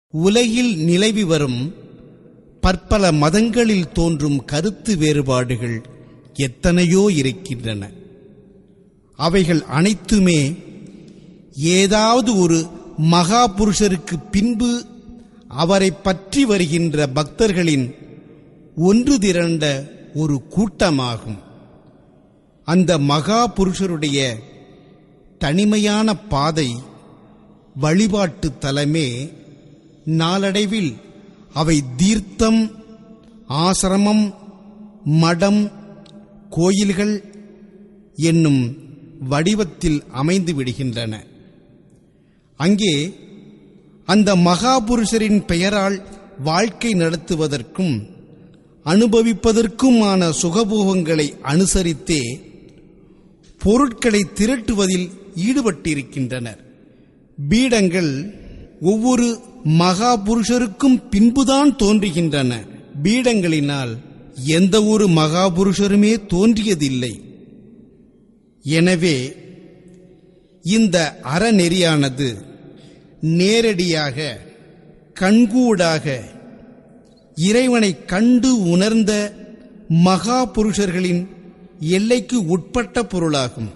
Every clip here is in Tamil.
உலகில் நிலவி வரும் பற்பல மதங்களில் தோன்றும் கருத்து வேறுபாடுகள் எத்தனையோ இருக்கின்றன. அவைகள் அனைத்துமே ஏதாவது ஒரு மகா புருஷருக்கு பின்பு அவரை பற்றி வருகின்ற பக்தர்களின் ஒன்று திரண்ட ஒரு கூட்டமாகும். அந்த மகா புருஷருடைய தனிமையான பாதை வழிபாட்டு தலமே நாளடைவில் அவை தீர்த்தம், ஆசிரமம், மடம், கோயில்கள் என்னும் வடிவத்தில் அமைந்து விடுகின்றன. அங்கே அந்த மகாபுருஷரின் பெயரால் வாழ்க்கை நடத்துவதற்கும் அனுபவிப்பதற்குமான சுகபோகங்களை அனுசரித்தே பொருட்களை திரட்டுவதில் ஈடுபட்டிருக்கின்றனர். பீடங்கள் ஒவ்வொரு மகாபுருஷருக்கும் பின்புதான் தோன்றுகின்றன. பீடங்களினால் எந்த ஒரு மகாபுருஷருமே தோன்றியதில்லை. எனவே இந்த அறநெறியானது நேரடியாக கண்கூடாக இறைவனை கண்டு உணர்ந்த மகா புருஷர்களின் எல்லைக்கு உட்பட்ட பொருளாகும்.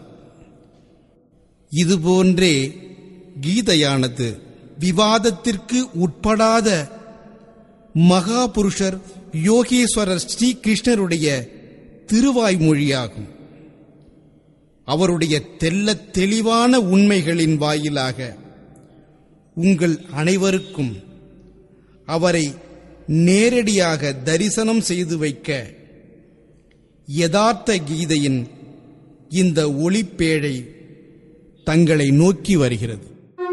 இதுபோன்றே கீதையானது விவாதத்திற்கு உட்படாத மகா புருஷர் யோகேஸ்வரர் ஸ்ரீகிருஷ்ணருடைய திருவாய்மொழியாகும். அவருடைய தெள்ளத் தெளிவான உண்மைகளின் வாயிலாக உங்கள் அனைவருக்கும் அவரை நேரடியாக தரிசனம் செய்து வைக்க யதார்த்த கீதையின் இந்த ஒளிப்பேழை தங்களை நோக்கி வருகிறது.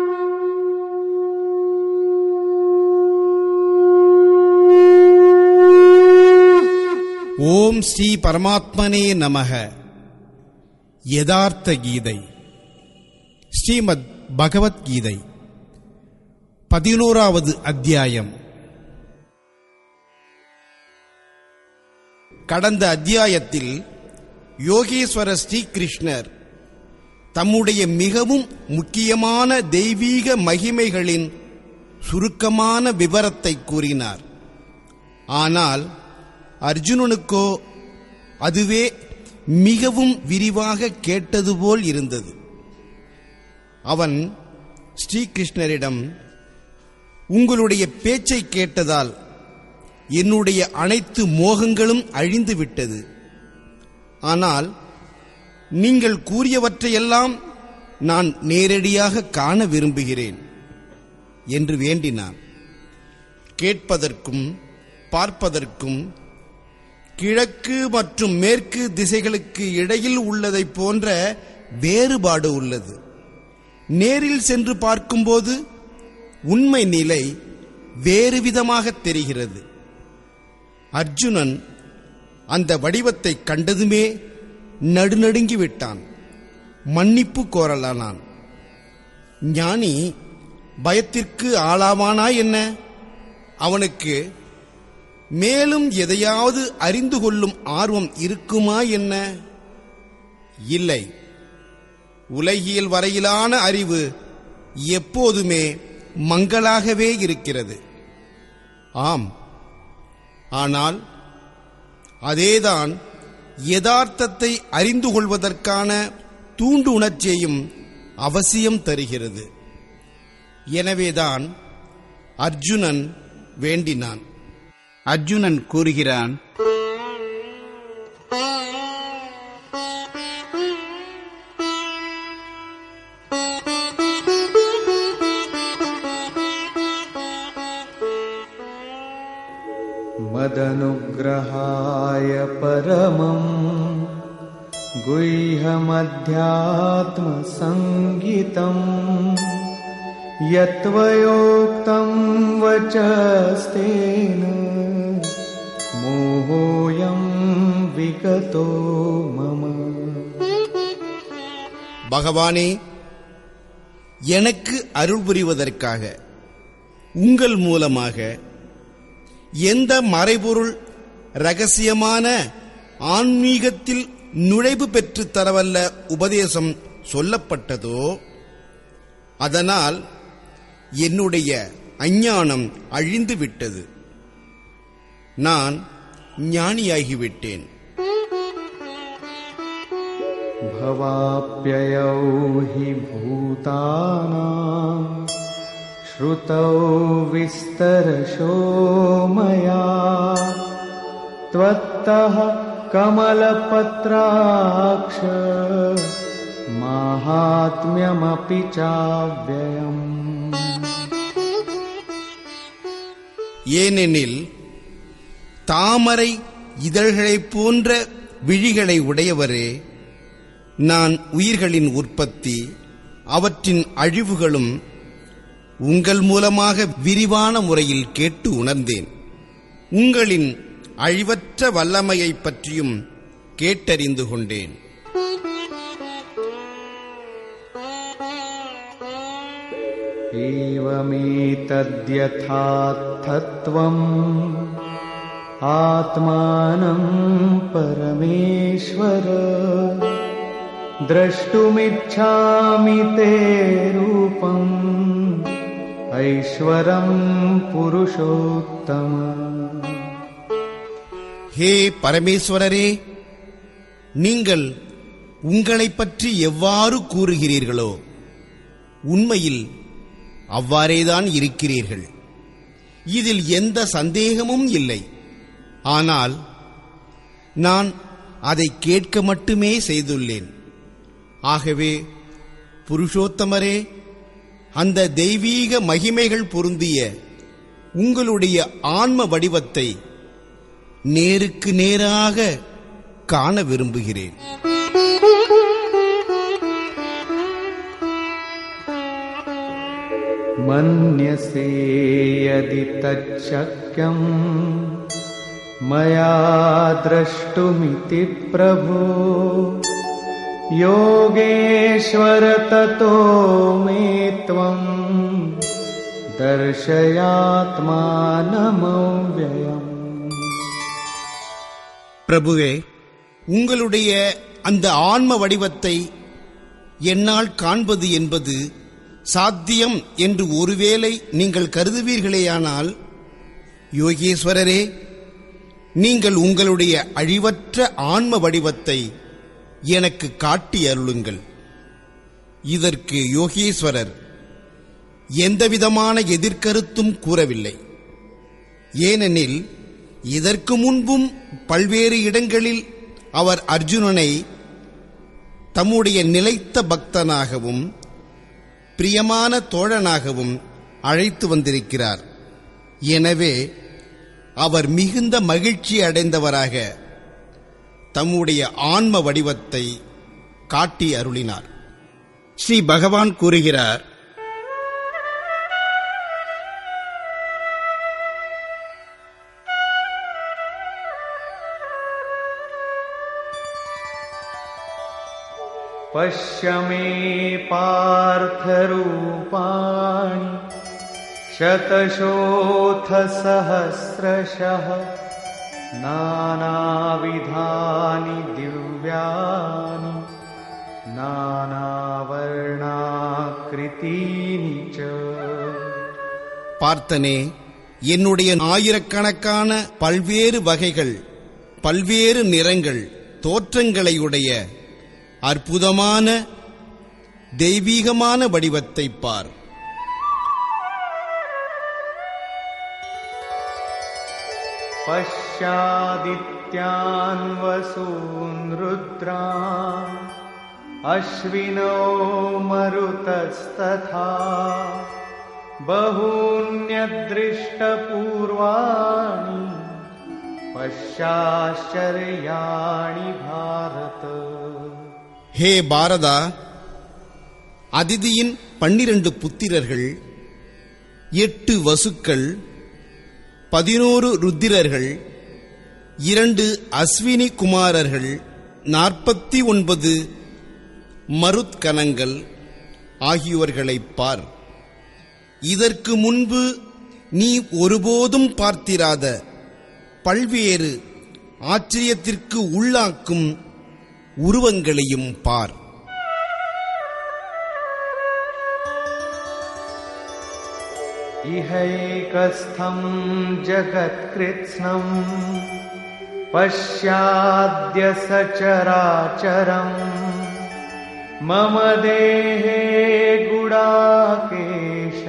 ஓம் ஸ்ரீ பரமாத்மனே நமக. யதார்த்த கீதை, ஸ்ரீமத் பகவத்கீதை, 11வது அத்தியாயம். கடந்த அத்தியாயத்தில் யோகேஸ்வர ஸ்ரீகிருஷ்ணர் தம்முடைய மிகவும் முக்கியமான தெய்வீக மகிமைகளின் சுருக்கமான விவரத்தை கூறினார். ஆனால் அர்ஜுனனுக்கோ அதுவே மிகவும் விரிவாக கேட்டது போல் இருந்தது. அவன் ஸ்ரீகிருஷ்ணரிடம், உங்களுடைய பேச்சை கேட்டதால் என்னுடைய அனைத்து மோகங்களும் அழிந்து விட்டது. ஆனால் நீங்கள் கூறியவற்றையெல்லாம் நான் நேரடியாக காண விரும்புகிறேன் என்று வேண்டினான். கேட்பதற்கும் பார்ப்பதற்கும் கிழக்கு மற்றும் மேற்கு திசைகளுக்கு இடையில் உள்ளதைப் போன்ற வேறுபாடு உள்ளது. நேரில் சென்று பார்க்கும்போது உண்மை நிலை வேறு விதமாக தெரிகிறது. அர்ஜுனன் அந்த வடிவத்தை கண்டதுமே நடுநடுங்கிவிட்டான். மன்னிப்பு கோரலானான். ஞானி பயத்திற்கு ஆளாவானா என்ன? அவனுக்கு மேலும் எதையாவது அறிந்து கொள்ளும் ஆர்வம் இருக்குமா என்ன? இல்லை. உலகியல் வரையிலான அறிவு எப்போதுமே மங்களாகவே இருக்கிறது. ஆம், ஆனால் அதேதான் யதார்த்தத்தை அறிந்து கொள்வதற்கான தூண்டு உணர்ச்சியையும் அவசியம் தருகிறது. எனவேதான் அர்ஜுனன் வேண்டினான். அர்ஜுனன் கூறுகிறான், மதனுக்ரஹாய பரமம் குஹ்யமத்யாத்ம சங்கீதம் யத்வயோக்தம் வசஸ்தேன மோஹோயம் விகதோ மம. பகவானே, எனக்கு அருள் புரிவதற்காக உங்கள் மூலமாக எந்த மறைபொருள் இரகசியமான ஆன்மீகத்தில் நுழைவு பெற்று தரவல்ல உபதேசம் சொல்லப்பட்டதோ அதனால் என்னுடைய அஞ்ஞானம் அழிந்து விட்டது. நான் ஞானியாகிவிட்டேன். भवाप्ययौ हि भूतानां श्रुतौ विस्तरशो मया त्वत्तः कमलपत्राक्ष माहात्म्यमपि चाव्ययम्. ஏனெனில் தாமரை இதழ்களைப் போன்ற விழிகளை உடையவரே, நான் உயிர்களின் உற்பத்தி அவற்றின் அழிவுகளும் உங்கள் மூலமாக விரிவான முறையில் கேட்டு உணர்ந்தேன். உங்களின் அழிவற்ற வல்லமையைப் பற்றியும் கேட்டறிந்து கொண்டேன். एवमेतद्यथार्थत्वम् आत्मानं परमेश्वर द्रष्टुमिच्छामि ते रूपम् ऐश्वरं पुरुषोत्तम. ஹே பரமேஸ்வரரே, நீங்கள் உங்களைப் பற்றி எவ்வாறு கூறுகிறீர்களோ உண்மையில் அவ்வாறேதான் இருக்கிறீர்கள். இதில் எந்த சந்தேகமும் இல்லை. ஆனால் நான் அதை கேட்க மட்டுமே செய்துள்ளேன். ஆகவே புருஷோத்தமரே, அந்த தெய்வீக மகிமைகள் பொருந்திய உங்களுடைய ஆன்ம வடிவத்தை நேருக்கு நேராக காண விரும்புகிறேன். मन्यसे यदि तच्छक्यम् मया द्रष्टुमिति प्रभो योगेश्वर ततो मे त्वम् दर्शयात्मानमव्ययम्. பிரபுவே, உங்களுடைய அந்த ஆன்ம வடிவத்தை என்னால் காண்பது என்பது சாத்தியம் என்று ஒருவேளை நீங்கள் கருதுவீர்களேயானால், யோகேஸ்வரரே, நீங்கள் உங்களுடைய அழிவற்ற ஆன்ம வடிவத்தை எனக்கு காட்டி அருளுங்கள். இதற்கு யோகேஸ்வரர் எந்தவிதமான எதிர்கருத்தும் கூறவில்லை. ஏனெனில் இதற்கு முன்பும் பல்வேறு இடங்களில் அவர் அர்ஜுனனை தம்முடைய நிலைத்த பக்தனாகவும் பிரியமான தோழனாகவும் அழைத்து வந்திருக்கிறார். எனவே அவர் மிகுந்த மகிழ்ச்சி அடைந்தவராக தம்முடைய ஆன்ம வடிவத்தை காட்டி அருளினார். ஸ்ரீ பகவான் கூறுகிறார், पश्य मे पार्थरूपाणि शतशोऽथ सहस्रशः नानाविधानि दिव्यानि नानावर्णाकृतीनि च. பார்த்தனே, என்னுடைய ஆயிரக்கணக்கான பல்வேறு வகைகள், பல்வேறு நிறங்கள், தோற்றங்களையுடைய அற்புதமான தெய்வீகமான வடிவத்தை பார். பஷ்யாதித்யான் வசூன் ருத்ரான் அஸ்வினோ மருதஸ்ததா பஹூன்யத்ருஷ்டபூர்வாணி பஷ்யாச்சர்யாணி பாரத. ஹே பாரதா, அதிதியின் 12 புத்திரர்கள், 8 வசுக்கள், 11 ருத்திரர்கள், 2 அஸ்வினி குமாரர்கள், 49 மருத்கணங்கள் ஆகியோர்களைப் பார். இதற்கு முன்பு நீ ஒருபோதும் பார்த்திராத பல்வேறு ஆச்சரியத்திற்கு உள்ளாக்கும் உருவங்களையும் பார். इहैकस्थं जगत्कृत्स्नं पश्याद्य सचराचरम् मम देहे गुडाकेश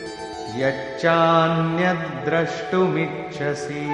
यच्चान्यद्द्रष्टुमिच्छसि.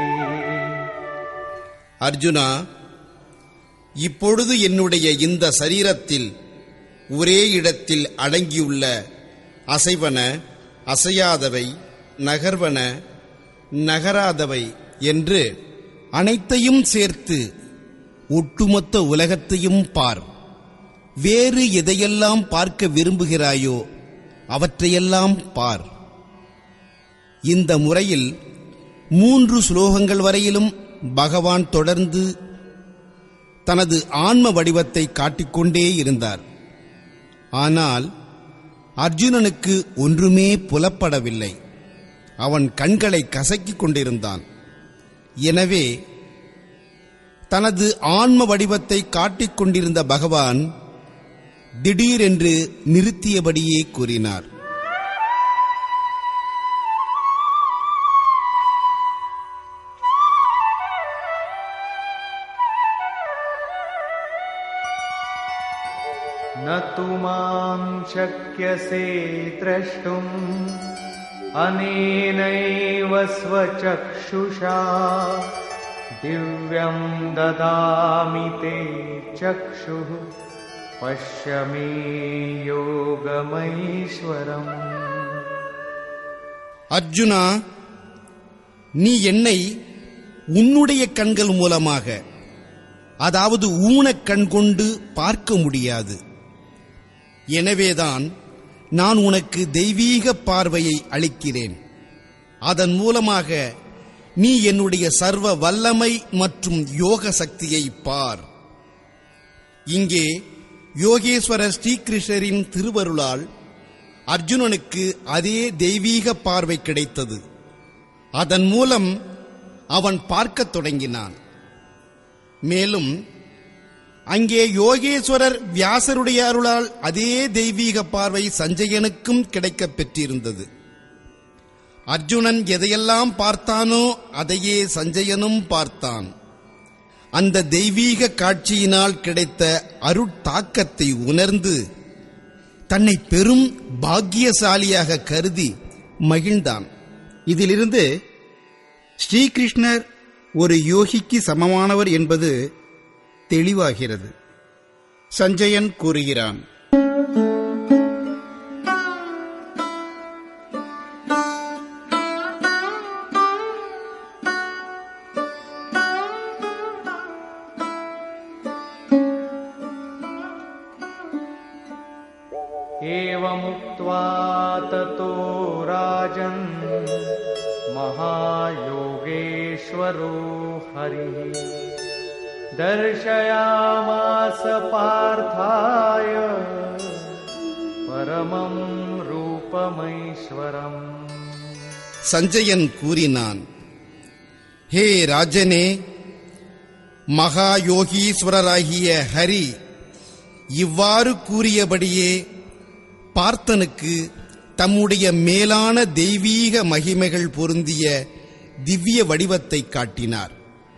அர்ஜுனா, இப்பொழுது என்னுடைய இந்த சரீரத்தில் ஒரே இடத்தில் அடங்கியுள்ள அசைவன, அசையாதவை, நகர்வன, நகராதவை என்று அனைத்தையும் சேர்த்து ஒட்டுமொத்த உலகத்தையும் பார். வேறு எதையெல்லாம் பார்க்க விரும்புகிறாயோ அவற்றையெல்லாம் பார். இந்த முறையில் 3 ஸ்லோகங்கள் வரையிலும் பகவான் தொடர்ந்து தனது ஆன்ம வடிவத்தை காட்டிக்கொண்டே இருந்தார். ஆனால் அர்ஜுனனுக்கு ஒன்றுமே புலப்படவில்லை. அவன் கண்களை கசக்கிக் கொண்டிருந்தான். எனவே தனது ஆன்ம வடிவத்தை காட்டிக் கொண்டிருந்த பகவான் திடீரென்று நிறுத்தியபடியே கூறினார், न तु मां शक्यसे द्रष्टुम् अनेनैव स्वचक्षुषा दिव्यं ददामि ते चक्षुः पश्य मे योगमैश्वरम्. அர்ஜுனா, நீ என்னை உன்னுடைய கண்கள் மூலமாக, அதாவது ஊனக்கண் கொண்டு பார்க்க முடியாது. எனவேதான் நான் உனக்கு தெய்வீக பார்வையை அளிக்கிறேன். அதன் மூலமாக நீ என்னுடைய சர்வ வல்லமை மற்றும் யோக சக்தியை பார். இங்கே யோகேஸ்வரர் ஸ்ரீகிருஷ்ணரின் திருவருளால் அர்ஜுனனுக்கு அதே தெய்வீக பார்வை கிடைத்தது. அதன் மூலம் அவன் பார்க்கத் தொடங்கினான். மேலும் அங்கே யோகேஸ்வரர் வியாசருடைய அருளால் அதே தெய்வீக பார்வை சஞ்சயனுக்கும் கிடைக்கப் பெற்றிருந்தது. அர்ஜுனன் எதையெல்லாம் பார்த்தானோ அதையே சஞ்சயனும் பார்த்தான். அந்த தெய்வீக காட்சியினால் கிடைத்த அருட்தாக்கத்தை உணர்ந்து தன்னை பெரும் பாக்கியசாலியாக கருதி மகிழ்ந்தான். இதிலிருந்து ஸ்ரீகிருஷ்ணர் ஒரு யோகிக்கு சமமானவர் என்பது தெளிவாகிறது. சஞ்சயன் கூறுகிறான், एवमुक्त्वा ततो राजन् महायोगेश्वरो हरिः दर्शयामास पार्थाय परमं रूपमैश्वरम्. சஞ்சயன் கூறினான், ஹே ராஜனே, மகாயோகீஸ்வரராகிய ஹரி இவ்வாறு கூறியபடியே பார்த்தனுக்கு தம்முடைய மேலான தெய்வீக மகிமைகள் பொருந்திய திவ்ய வடிவத்தை காட்டினார்.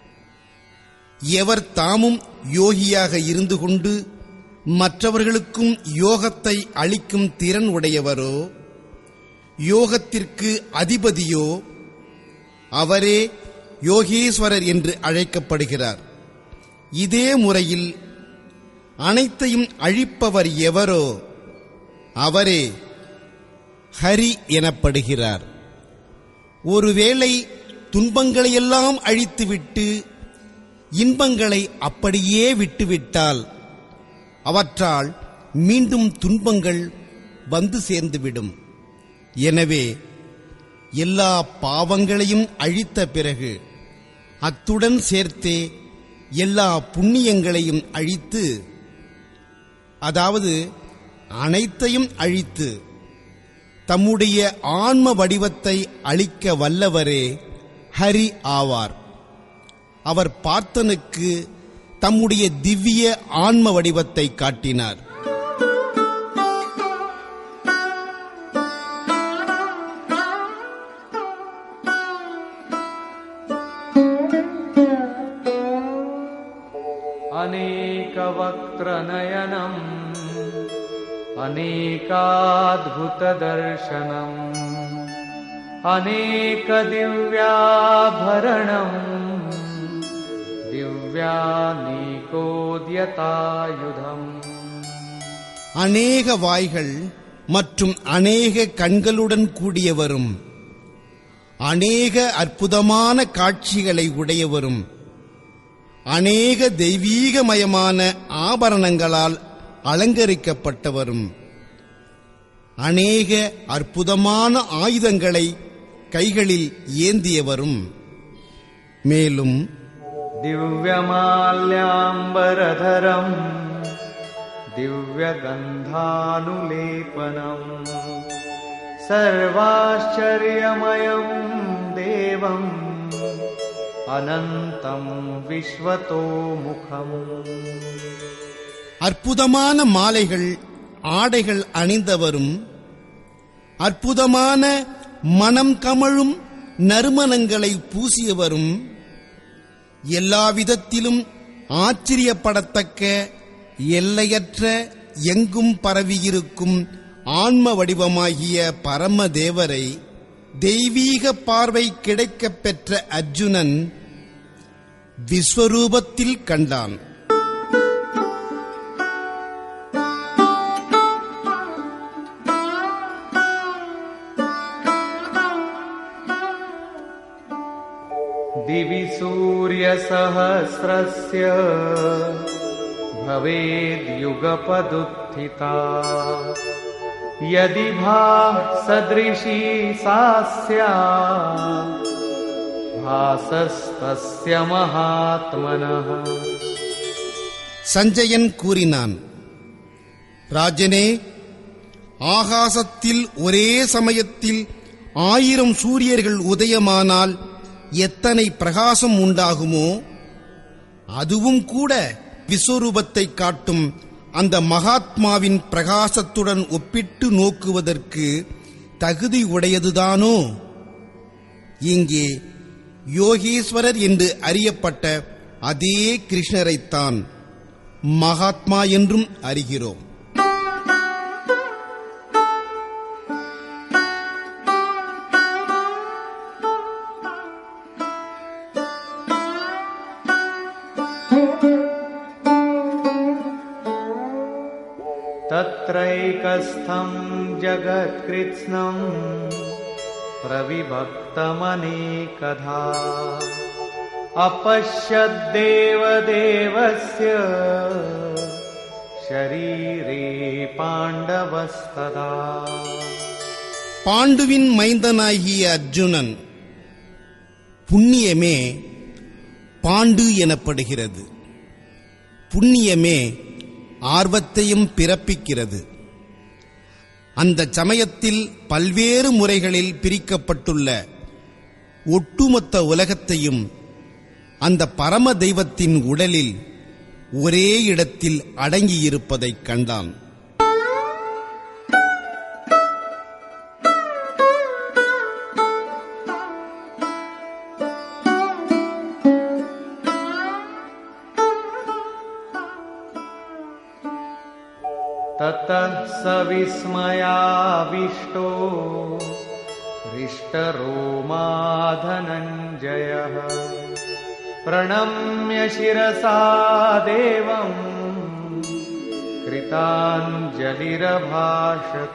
எவர் தாமும் யோகியாக இருந்து கொண்டு மற்றவர்களுக்கும் யோகத்தை அளிக்கும் திறன் உடையவரோ, யோகத்திற்கு அதிபதியோ, அவரே யோகீஸ்வரர் என்று அழைக்கப்படுகிறார். இதே முறையில் அனைத்தையும் அழிப்பவர் எவரோ அவரே ஹரி எனப்படுகிறார். ஒருவேளை துன்பங்களையெல்லாம் அழித்துவிட்டு இன்பங்களை அப்படியே விட்டுவிட்டால் அவற்றால் மீண்டும் துன்பங்கள் வந்து சேர்ந்துவிடும். எனவே எல்லா பாவங்களையும் அழித்த பிறகு அத்துடன் சேர்த்தே எல்லா புண்ணியங்களையும் அழித்து, அதாவது அனைத்தையும் அழித்து தம்முடைய ஆன்ம வடிவத்தை அளிக்க வல்லவரே ஹரி ஆவார். அவர் பார்த்தனுக்கு தம்முடைய திவ்ய ஆன்ம வடிவத்தை காட்டினார். दीप्तवक्त्रनयनम् अनेकाद्भुतदर्शनम् अनेकदिव्याभरणम् दिव्यानीकोद्यतायुधम्. அநேக வாய்கள் மற்றும் அநேக கண்களுடன் கூடியவரும் அநேக அற்புதமான காட்சிகளை உடையவரும் அநேக தெய்வீகமயமான ஆபரணங்களால் அலங்கரிக்கப்பட்டவரும் அநேக அற்புதமான ஆயுதங்களை கைகளில் ஏந்தியவரும் மேலும் दिव्यमाल्याम्बरधरम् दिव्यगन्धानुलेपनम् सर्वाश्चर्यमयम् देवम् अनन्तम् विश्वतोमुखम्. அற்புதமான மாலைகள் ஆடைகள் அணிந்தவரும் அற்புதமான மனம் கமழும் நறுமணங்களை பூசியவரும் எல்லாவிதத்திலும் ஆச்சரியப்படத்தக்க எல்லையற்ற எங்கும் பரவியிருக்கும் ஆன்ம வடிவமாகிய பரமதேவரை தெய்வீக பார்வை கிடைக்கப் பெற்ற அர்ஜுனன் விஸ்வரூபத்தில் கண்டான். दिवि सूर्यसहस्रस्य भवेद्युगपदुत्थिता यदि भासदृशी सा स्यात् भासस्तस्य महात्मनः. சஞ்சயன் கூறினான், ராஜனே, ஆகாசத்தில் ஒரே சமயத்தில் 1000 சூரியர்கள் உதயமானால் எத்தனை பிரகாசம் உண்டாகுமோ, அதுவும் கூட விஸ்வரூபத்தை காட்டும் அந்த மகாத்மாவின் பிரகாசத்துடன் ஒப்பிட்டு நோக்குவதற்கு தகுதி உடையதுதானோ? இங்கே யோகீஸ்வரர் என்று அறியப்பட்ட அதே கிருஷ்ணரைத்தான் மகாத்மா என்றும் அறிகிறோம். तत्रैकस्थं जगत्कृत्स्नं प्रविभक्तमनेकधा अपश्यद्देवदेवस्य शरीरे पाण्डवस्तदा. பாண்டுவின் மைந்தனாகிய அர்ஜுனன் புண்ணியமே பாண்டு எனப்படுகிறது. புண்ணியமே ஆர்வத்தையும் பிறப்பிக்கிறது. அந்த சமயத்தில் பல்வேறு முறைகளில் பிரிக்கப்பட்டுள்ள ஒட்டுமொத்த உலகத்தையும் அந்த பரம தெய்வத்தின் உடலில் ஒரே இடத்தில் அடங்கியிருப்பதைக் கண்டான். ततः स विस्मयाविष्टो हृष्टरोमा धनञ्जयः प्रणम्य शिरसा देवं कृताञ्जलिरभाषत.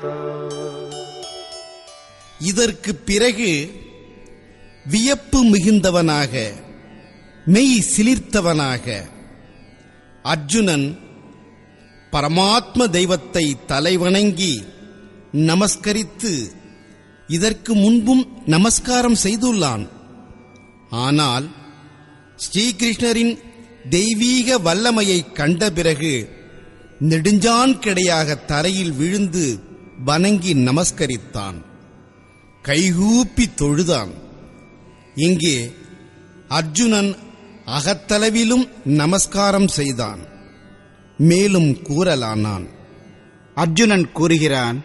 இதற்கு பிறகு வியப்பு மிகுந்தவனாக மெய் சிலிர்த்தவனாக அர்ஜுனன் பரமாத்ம தெய்வத்தை தலைவணங்கி நமஸ்கரித்து இதற்கு முன்பும் நமஸ்காரம் செய்துள்ளான். ஆனால் ஸ்ரீகிருஷ்ணரின் தெய்வீக வல்லமையை கண்ட பிறகு நெடுஞ்சான் கிடையாக தரையில் விழுந்து வணங்கி நமஸ்கரித்தான், கைகூப்பி தொழுதான். இங்கே அர்ஜுனன் அகத்தளவிலும் நமஸ்காரம் செய்தான். மேலும் கூறலானான். அர்ஜுனன் கூறுகிறான்,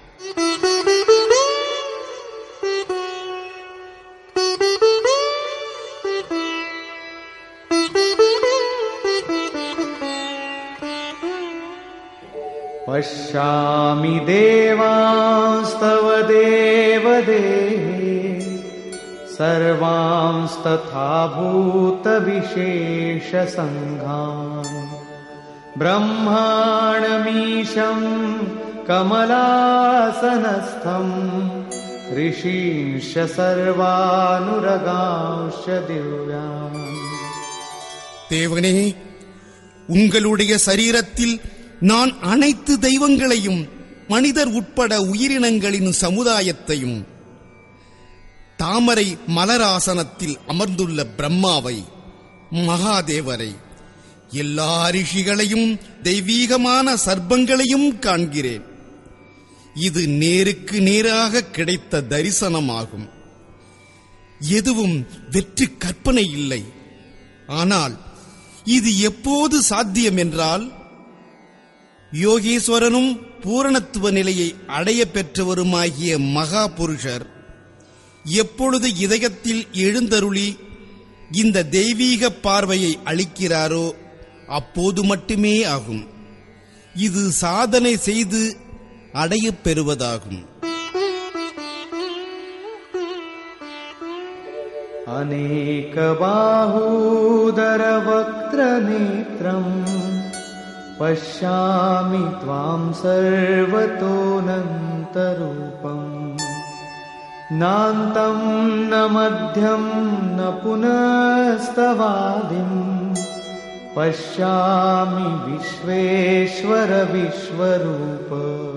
पश्यामि देवांस्तव देवदेहे सर्वांस्तथा भूतविशेषसङ्घान् ब्रह्माणमीशं कमलासनस्थम् ऋषींश्च सर्वानुरगांश्च दिव्यान्. தேவனே, உங்களுடைய சரீரத்தில் நான் அனைத்து தெய்வங்களையும் மனிதர் உட்பட உயிரினங்களின் சமுதாயத்தையும், தாமரை மலராசனத்தில் அமர்ந்துள்ள பிரம்மாவை, மகாதேவரை, எல்லா ரிஷிகளையும் தெய்வீகமான சர்ப்பங்களையும் காண்கிறேன். இது நேருக்கு நேராக கிடைத்த தரிசனமாகும். எதுவும் வெற்று கற்பனை இல்லை. ஆனால் இது எப்போது சாத்தியம் என்றால், யோகீஸ்வரனும் பூரணத்துவ நிலையை அடைய பெற்றவருமாகிய மகா புருஷர் எப்பொழுது இதயத்தில் எழுந்தருளி இந்த தெய்வீக பார்வையை அளிக்கிறாரோ அப்போது மட்டுமே ஆகும். இது சாதனை செய்து அடையப் பெறுவதாகும். अनेकबाहूदरवक्त्रनेत्रम् पश्यामि त्वां सर्वतोऽनन्तरूपम् नान्तं न मध्यं न पुनस्तवादिं पश्यामि विश्वेश्वर विश्वरूप.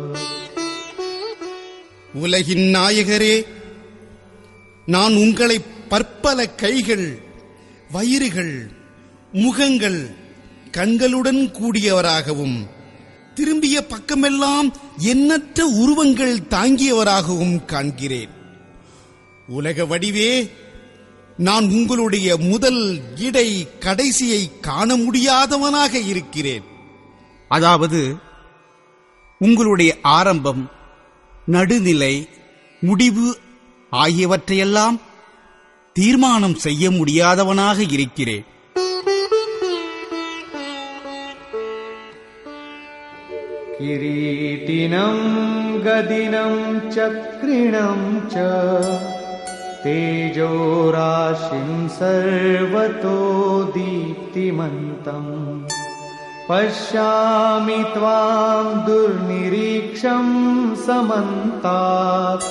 உலகின் நாயகரே, நான் உங்களை பற்பல கைகள், வயிறுகள், முகங்கள், கண்களுடன் கூடியவராகவும் திரும்பிய பக்கமெல்லாம் எண்ணற்ற உருவங்கள் தாங்கியவராகவும் காண்கிறேன். உலக வடிவே, நான் உங்களுடைய முதல் இடை கடைசியை காண முடியாதவனாக இருக்கிறேன். அதாவது உங்களுடைய ஆரம்பம், நடுநிலை, முடிவு ஆகியவற்றையெல்லாம் தீர்மானம் செய்ய முடியாதவனாக இருக்கிறேன். किरीटिनं गदिनं चक्रिणं च तेजोराशिं सर्वतो दीप्तिमन्तम् पश्यामि त्वां दुर्निरीक्षं समन्तात्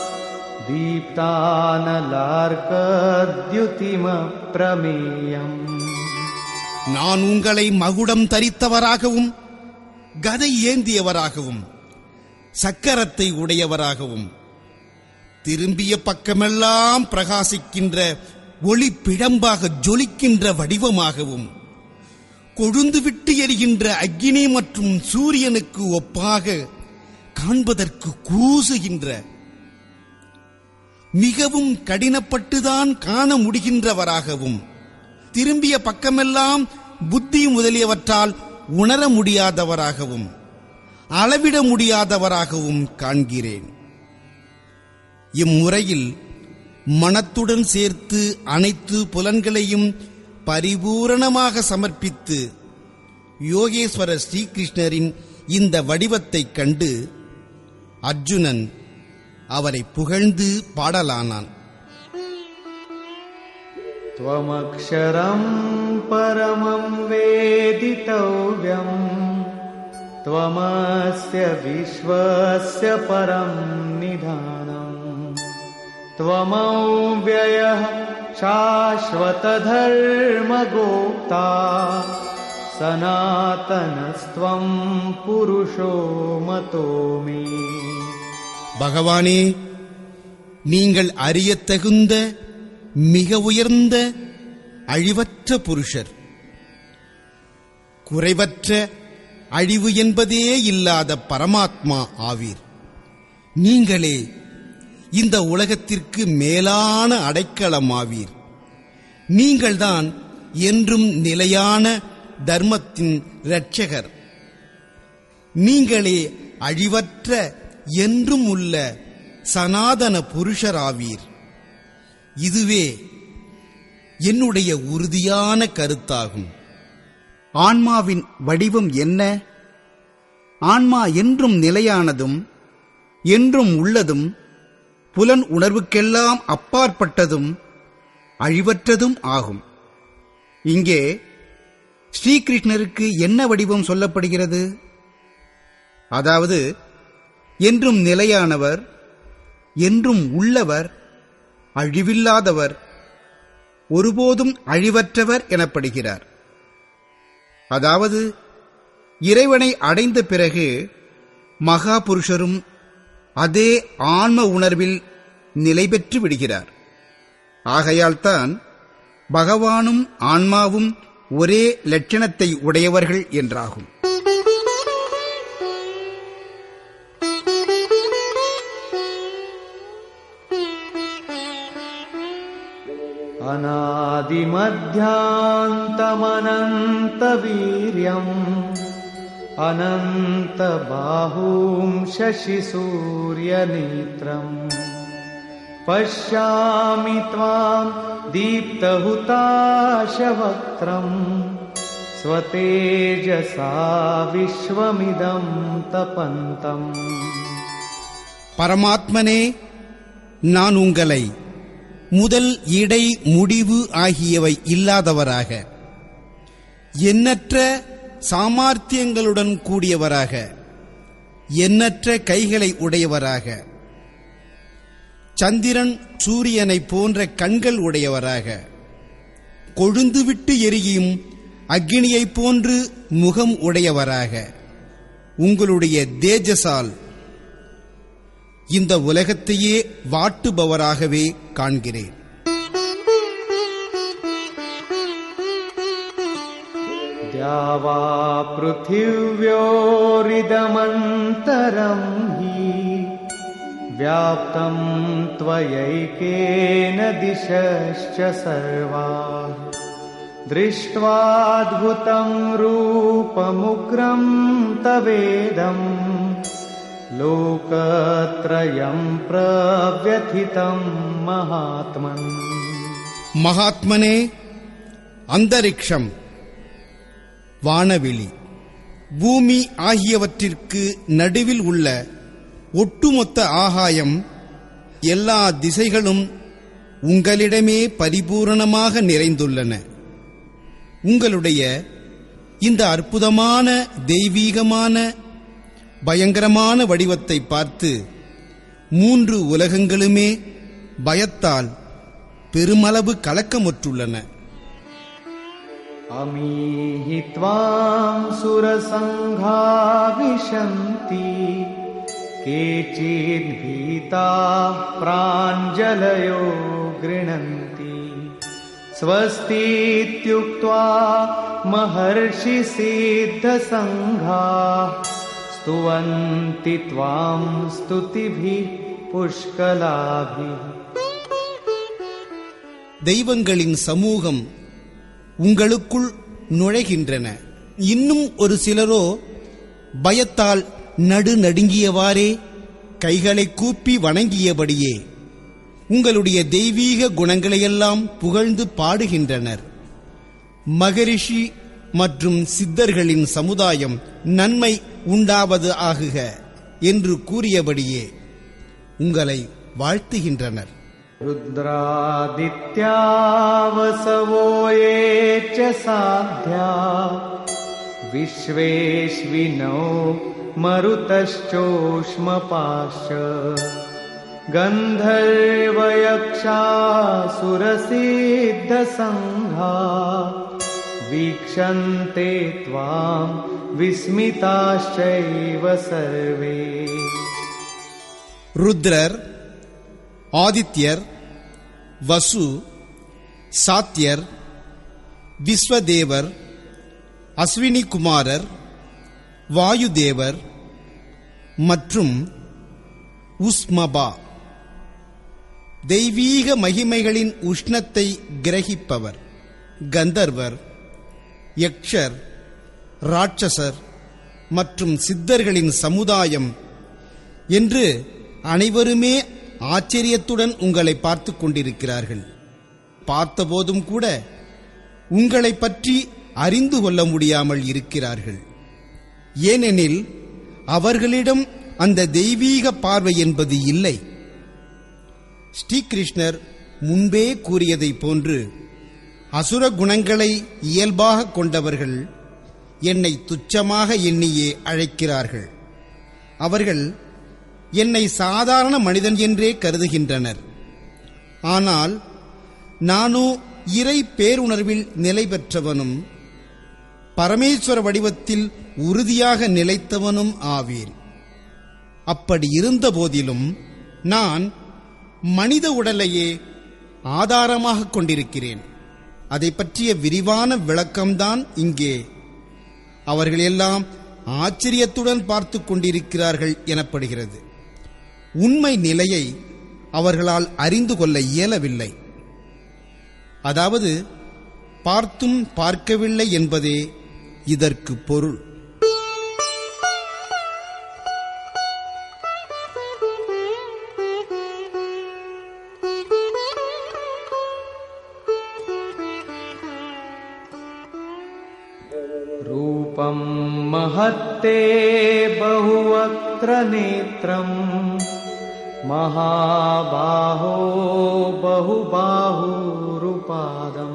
दीप्तानलार्कद्युतिमप्रमेयम्. நான் உங்களை மகுடம் தரித்தவராகவும், கதை ஏந்தியவராகவும், சக்கரத்தை உடையவராகவும், திரும்பிய பக்கமெல்லாம் பிரகாசிக்கின்ற ஒளி பிழம்பாக ஜொலிக்கின்ற வடிவமாகவும், கொழுந்துவிட்டு எரிகின்ற அக்கினி மற்றும் சூரியனுக்கு ஒப்பாக காண்பதற்கு கூசுகின்ற, மிகவும் கடினப்பட்டுதான் காண முடிகின்றவராகவும், திரும்பிய பக்கமெல்லாம் புத்தி முதலியவற்றால் உணர முடியாதவராகவும், அளவிட முடியாதவராகவும் காண்கிறேன். இம்முறையில் மனத்துடன் சேர்த்து அனைத்து புலன்களையும் பரிபூரணமாக சமர்ப்பித்து யோகேஸ்வரர் ஸ்ரீகிருஷ்ணரின் இந்த வடிவத்தைக் கண்டு அர்ஜுனன் அவரை புகழ்ந்து பாடலானான். त्वमक्षरं परमं वेदितव्यं त्वमस्य विश्वस्य परं निधानम् त्वमव्ययः शाश्वतधर्मगोप्ता सनातनस्त्वं पुरुषो मतो मे. பகவானே, நீங்கள் அறியத்தகுந்த மிக உயர்ந்த அழிவற்ற புருஷர், குறைவற்ற அழிவு என்பதே இல்லாத பரமாத்மா ஆவீர். நீங்களே இந்த உலகத்திற்கு மேலான அடைக்கலமாவீர். நீங்கள்தான் என்றும் நிலையான தர்மத்தின் இரட்சகர். நீங்களே அழிவற்ற என்றும் உள்ள சனாதன புருஷராவீர். இதுவே என்னுடைய உறுதியான கருத்தாகும். ஆன்மாவின் வடிவம் என்ன? ஆன்மா என்றும் நிலையானதும் என்றும் உள்ளதும் புலன் உணர்வுக்கெல்லாம் அப்பாற்பட்டதும் அழிவற்றதும் ஆகும். இங்கே ஸ்ரீகிருஷ்ணருக்கு என்ன வடிவம் சொல்லப்படுகிறது? அதாவது என்றும் நிலையானவர், என்றும் உள்ளவர், அழிவில்லாதவர், ஒருபோதும் அழிவற்றவர் எனப்படுகிறார். அதாவது இறைவனை அடைந்த பிறகு மகா புருஷரும் அதே ஆன்ம உணர்வில் நிலை பெற்று விடுகிறார். ஆகையால்தான் பகவானும் ஆன்மாவும் ஒரே லட்சணத்தை உடையவர்கள் என்றாகும். अनादिमध्यान्तमनन्तवीर्यम् अनन्तबाहुं शशिसूर्यनेत्रम् पश्यामि त्वां दीप्तहुताशवक्त्रम् स्वतेजसा विश्वमिदं तपन्तम्. பரமாத்மனே, நான் உங்களை முதல் இடை முடிவு ஆகியவை இல்லாதவராக, எண்ணற்ற சாமர்த்தியங்களுடன் கூடியவராக, எண்ணற்ற கைகளை உடையவராக, சந்திரன் சூரியனை போன்ற கண்கள் உடையவராக, கொழுந்துவிட்டு எரியும் அக்கினியைப் போன்று முகம் உடையவராக, உங்களுடைய தேஜசால் இந்த உலகத்தையே வாட்டுபவராகவே காண்கிறேன். द्यावा पृथिव्योरिदमन्तरं हि व्याप्तं त्वयैकेन दिशश्च सर्वाः दृष्ट्वाद्भुतं रूपमुग्रं तवेदम् लोकत्रयं प्रव्यथितं महात्मन्. மகாத்மனே, அந்தரிக்ஷம், வானவெளி, பூமி ஆகியவற்றிற்கு நடுவில் உள்ள ஒட்டுமொத்த ஆகாயம், எல்லா திசைகளும் உங்களிடமே பரிபூரணமாக நிறைந்துள்ளன. உங்களுடைய இந்த அற்புதமான தெய்வீகமான பயங்கரமான வடிவத்தை பார்த்து 3 உலகங்களுமே பயத்தால் பெருமளவு கலக்கமுற்றுள்ளன. अमीहि त्वां सुरसङ्घा विशन्ति केचिद्भीताः प्राञ्जलयो गृह्णन्ति स्वस्तीत्युक्त्वा महर्षिसिद्धसङ्घाः स्तुवन्ति त्वां स्तुतिभिः पुष्कलाभिः. தெய்வங்களின் சமூகம் உங்களுக்குள் நுழைகின்றன. இன்னும் ஒரு சிலரோ பயத்தால் நடுநடுங்கியவாறே கைகளை கூப்பி வணங்கியபடியே உங்களுடைய தெய்வீக குணங்களையெல்லாம் புகழ்ந்து பாடுகின்றனர். மகரிஷி மற்றும் சித்தர்களின் சமுதாயம் நன்மை உண்டாவது ஆகுக என்று கூறியபடியே உங்களை வாழ்த்துகின்றனர். रुद्रादित्या वसवो ये च साध्या विश्वेश्विनो मरुतश्चोष्मपाश्च गन्धर्वयक्षासुरसिद्धसङ्घा वीक्षन्ते त्वां विस्मिताश्चैव सर्वे. ருத்ரர், ஆதித்யர், வசு, சாத்யர், விஸ்வதேவர், அஸ்வினி குமாரர், வாயுதேவர் மற்றும் உஸ்மபா தெய்வீக மகிமைகளின் உஷ்ணத்தை கிரகிப்பவர், கந்தர்வர், யக்ஷர், ராட்சசர் மற்றும் சித்தர்களின் சமுதாயம் என்று அனைவருமே ஆச்சரியத்துடன் உங்களை பார்த்து கொண்டிருக்கிறார்கள். பார்த்தபோதும் கூட உங்களை பற்றி அறிந்து கொள்ள முடியாமல் இருக்கிறார்கள். ஏனெனில் அவர்களிடம் அந்த தெய்வீக பார்வை என்பது இல்லை. ஸ்ரீகிருஷ்ணர் முன்பே கூறியதைப் போன்று அசுர குணங்களை இயல்பாக கொண்டவர்கள் என்னை துச்சமாக எண்ணியே அழைக்கிறார்கள். அவர்கள் என்னை சாதாரண மனிதன் என்றே கருதுகின்றனர். ஆனால் நானோ இறை பேருணர்வில் நிலை பெற்றவனும் பரமேஸ்வர வடிவத்தில் உறுதியாக நிலைத்தவனும் ஆவேன். அப்படி இருந்த போதிலும் நான் மனித உடலையே ஆதாரமாக கொண்டிருக்கிறேன். அதை பற்றிய விரிவான விளக்கம்தான் இங்கே. அவர்கள் எல்லாம் ஆச்சரியத்துடன் பார்த்து கொண்டிருக்கிறார்கள் எனப்படுகிறது. உண்மை நிலையை அவர்களால் அறிந்து கொள்ள இயலவில்லை. அதாவது பார்த்தும் பார்க்கவில்லை என்பதே இதற்கு பொருள். रूपं महत्ते बहुवक्त्र नेत्रम् महाबाहो बहुबाहुरुपादम्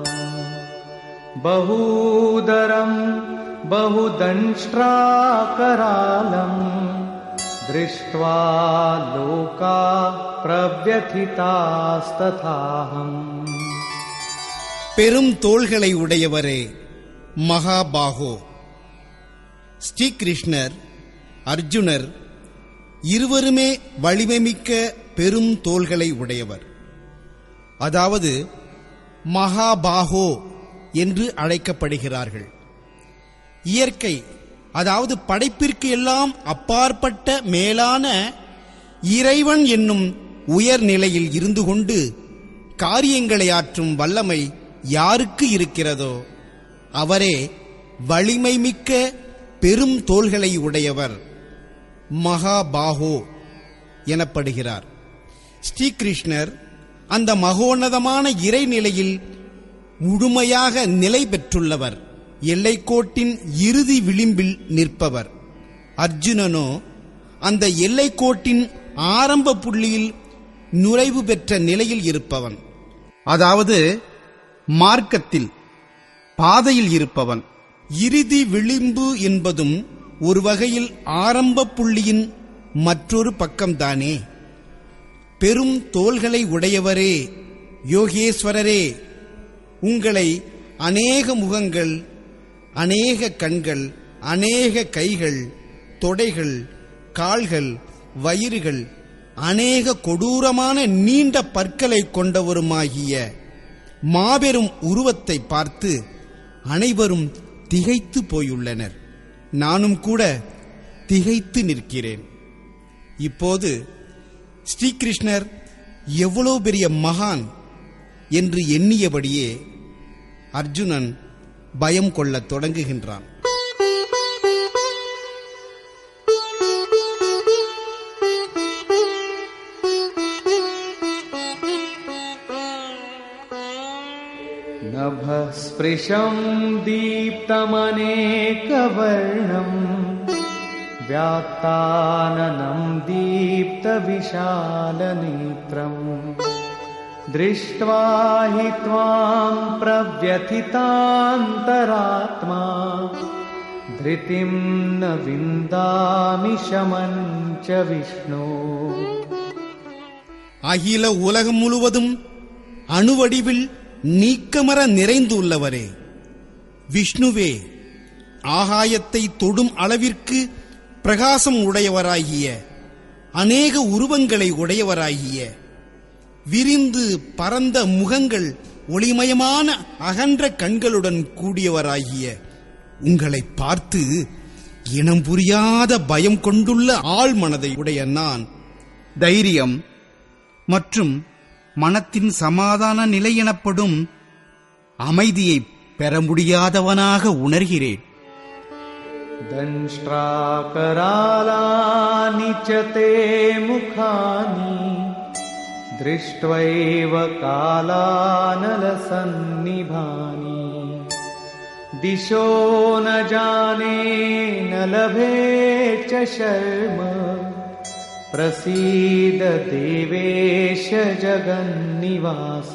बहूदरं बहुदंष्ट्राकरालम् दृष्ट्वा लोका प्रव्यथितास्तथाहम्. பெரும் தோள்களை உடையவரே மகாபாகோ. ஸ்ரீகிருஷ்ணர், அர்ஜுனர் இருவருமே வலிமைமிக்க பெரும் தோள்களை உடையவர். அதாவது மகாபாகோ என்று அழைக்கப்படுகிறார்கள். இயற்கை, அதாவது படைப்பிற்கு எல்லாம் அப்பாற்பட்ட மேலான இறைவன் என்னும் உயர்நிலையில் இருந்து கொண்டு காரியங்களை ஆற்றும் வல்லமை யாருக்கு இருக்கிறதோ அவரே வலிமை மிக்க பெரும் தோள்களை உடையவர் மகாபாகோ எனப்படுகிறார். ஸ்ரீகிருஷ்ணர் அந்த மகோன்னதமான இறைநிலையில் முழுமையாக நிலை பெற்றுள்ளவர், எல்லைக்கோட்டின் இறுதி விளிம்பில் நிற்பவர். அர்ஜுனனோ அந்த எல்லைக்கோட்டின் ஆரம்ப புள்ளியில் நுழைவு பெற்ற நிலையில் இருப்பவன், அதாவது மார்க்கத்தில் பாதையில் இருப்பவன். இறுதி விளிம்பு என்பதும் ஒரு வகையில் ஆரம்ப புள்ளியின் மற்றொரு பக்கம்தானே. பெரும் தோள்களை உடையவரே, யோகேஸ்வரரே, உங்களை அநேக முகங்கள், அநேக கண்கள், அநேக கைகள், தொடைகள், கால்கள், வயிறுகள், அநேக கொடூரமான நீண்ட பற்களை கொண்டவருமாகிய மாபெரும் உருவத்தை பார்த்து அனைவரும் திகைத்து போயுள்ளனர். நானும் கூட திகைத்து நிற்கிறேன். இப்போது ஸ்ரீகிருஷ்ணர் எவ்வளவு பெரிய மகான் என்று எண்ணியபடியே அர்ஜுனன் பயம் கொள்ளத் தொடங்குகின்றான். नभस्पृशं दीप्तमनेकवर्णं व्यात्ताननं दीप्तविशालनेत्रम् दृष्ट्वा हि त्वां प्रव्यथितान्तरात्मा धृतिं न विन्दामि शमं च विष्णो. அகில உலகம் முழுவதும் அணுவடிவில் நீக்கமர நிறைந்துள்ளவரே, விஷ்ணுவே, ஆகாயத்தை தொடும் அளவிற்கு பிரகாசம் உடையவராகிய, அநேக உருவங்களை உடையவராகிய, விரிந்து பரந்த முகங்கள், ஒளிமயமான அகன்ற கண்களுடன் கூடியவராகிய உங்களை பார்த்து இனம் புரியாத பயம் கொண்டுள்ள ஆள் மனதை உடைய நான் தைரியம் மற்றும் மனத்தின் சமாதான நிலை எனப்படும் அமைதியை பெற முடியாதவனாக உணர்கிறேன். दंष्ट्राकरालानि च ते मुखानि दृष्ट्वैव कालानलसन्निभानि दिशो न जाने न लभे च शर्म प्रसीद देवेश जगन्निवास.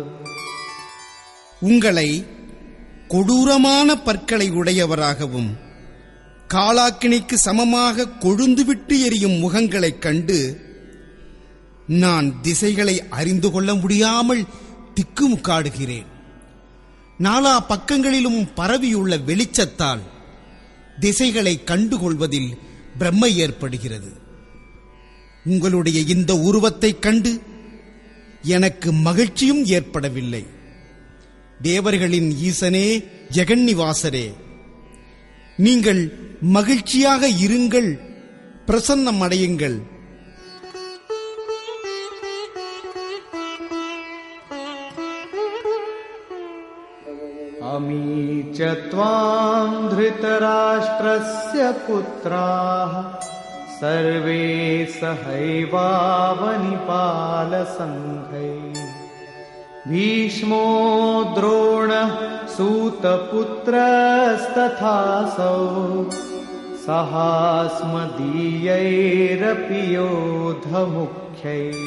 உங்களை கொடூரமான பற்களை உடையவராகவும் காளாக்கினிக்கு சமமாக கொழுந்துவிட்டு எரியும் முகங்களைக் கண்டு நான் திசைகளை அறிந்து கொள்ள முடியாமல் திக்குமுக்காடுகிறேன். நாலா பக்கங்களிலும் பரவியுள்ள வெளிச்சத்தால் திசைகளை கண்டுகொள்வதில் பிரம்மை ஏற்படுகிறது. உங்களுடைய இந்த உருவத்தைக் கண்டு எனக்கு மகிழ்ச்சியும் ஏற்படவில்லை. தேவர்களின் ஈசனே, ஜெகன்னிவாசரே, நீங்கள் மகிழ்ச்சியாக இருங்கள், பிரசன்னம் அடையுங்கள். अमी च त्वां धृतराष्ट्रस्य पुत्राः सर्वे सहैवावनिपालसङ्घैः भीष्मो द्रोणः सूतपुत्रस्तथासौ सहास्मदीयैरपि योधमुख्यैः.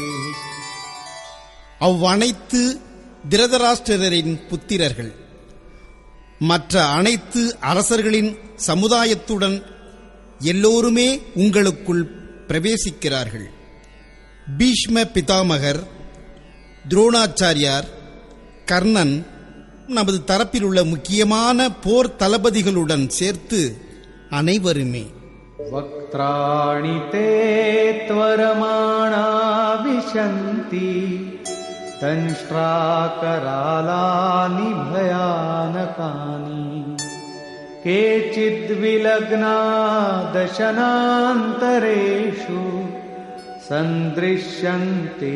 அவ்வனைத்து திருதராஷ்டிரரின் புத்திரர்கள் மற்ற அனைத்து அரசர்களின் சமுதாயத்துடன் எல்லோருமே உங்களுக்குள் பிரவேசிக்கிறார்கள். பீஷ்ம பிதாமகர், துரோணாச்சாரியார், கர்ணன், நமது தரப்பில் உள்ள முக்கியமான போர் தளபதிகளுடன் சேர்த்து அனைவருமே. वक्त्राणि ते त्वरमाणा विशन्ति दंष्ट्राकरालानि भयानकानि केचिद्विलग्ना दशनान्तरेषु सन्दृश्यन्ते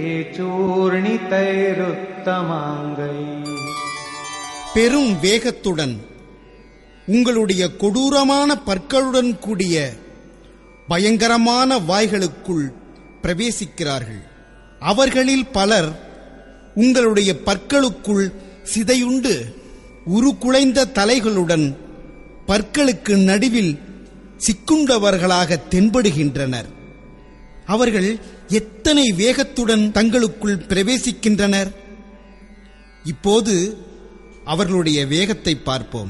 चूर्णितैरुत्तमाङ्गैः. பெரும் வேகத்துடன் உங்களுடைய கொடூரமான பற்களுடன் கூடிய பயங்கரமான வாய்களுக்குள் பிரவேசிக்கிறார்கள். அவர்களில் பலர் உங்களுடைய பற்களுக்குள் சிதையுண்டு உருக்குலைந்த தலைகளுடன் பற்களுக்கு நடுவில் சிக்குண்டவர்களாக தென்படுகின்றனர். அவர்கள் எத்தனை வேகத்துடன் தங்களுக்குள் பிரவேசிக்கின்றனர்! இப்போது அவர்களுடைய வேகத்தை பார்ப்போம்.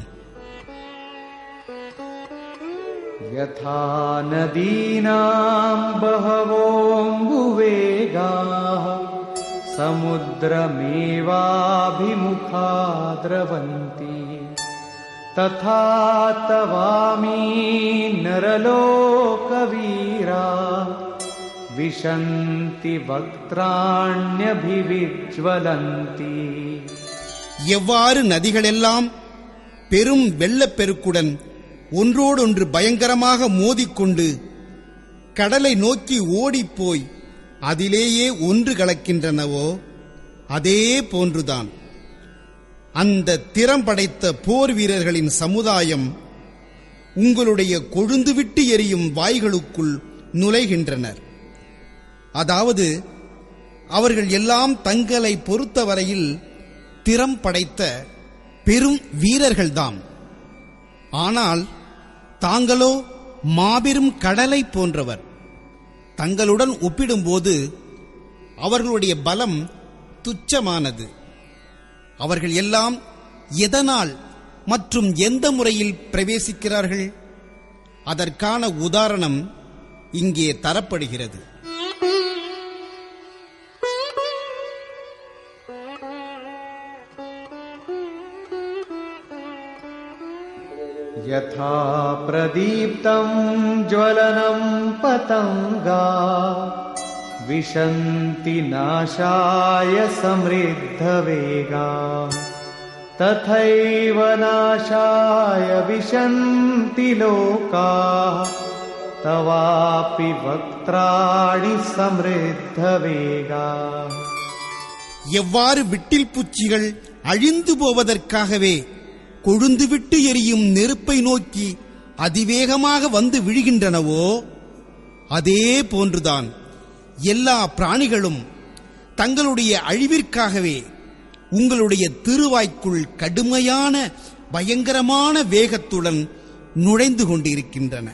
यथा नदीनां बहवोऽम्बुवेगाः समुद्रमेवाभिमुखा द्रवन्ति तथा तवामी नरलोकवीरा विशन्ति वक्त्राण्यभिविज्वलन्ति. எவ்வாறு நதிகளெல்லாம் பெரும் வெள்ளப்பெருக்குடன் ஒன்றோடொன்று பயங்கரமாக மோதிக்கொண்டு கடலை நோக்கி ஓடிப்போய் அதிலேயே ஒன்று கலக்கின்றனவோ அதே போன்றுதான் அந்த திறம் படைத்த போர் வீரர்களின் சமுதாயம் உங்களுடைய கொழுந்துவிட்டு எரியும் வாய்களுக்குள் நுழைகின்றனர். அதாவது அவர்கள் எல்லாம் தங்களை பொறுத்தவரையில் திறம் படைத்த பெரும் வீரர்கள்தாம். ஆனால் தாங்களோ மாபெரும் கடலை போன்றவர். தங்களுடன் ஒப்பிடும்போது அவர்களுடைய பலம் துச்சமானது. அவர்கள் எல்லாம் எதனால் மற்றும் எந்த முறையில் பிரவேசிக்கிறார்கள்? அதற்கான உதாரணம் இங்கே தரப்படுகிறது. यथा प्रदीप्तं ज्वलनं पतंगा विशन्ति नाशाय समृद्धवेगा तथैव नाशाय विशन्ति लोकाः तवापि वक्त्राणि समृद्धवेगा. எவ்வாறு விட்டில் பூச்சிகள் அழிந்து போவதற்காகவே கொழுந்துவிட்டு எரியும் நெருப்பை நோக்கி அதிவேகமாக வந்து விழுகின்றனவோ அதே போன்றுதான் எல்லா பிராணிகளும் தங்களுடைய அழிவிற்காகவே உங்களுடைய திருவாய்க்குள் கடுமையான பயங்கரமான வேகத்துடன் நுழைந்து கொண்டிருக்கின்றன.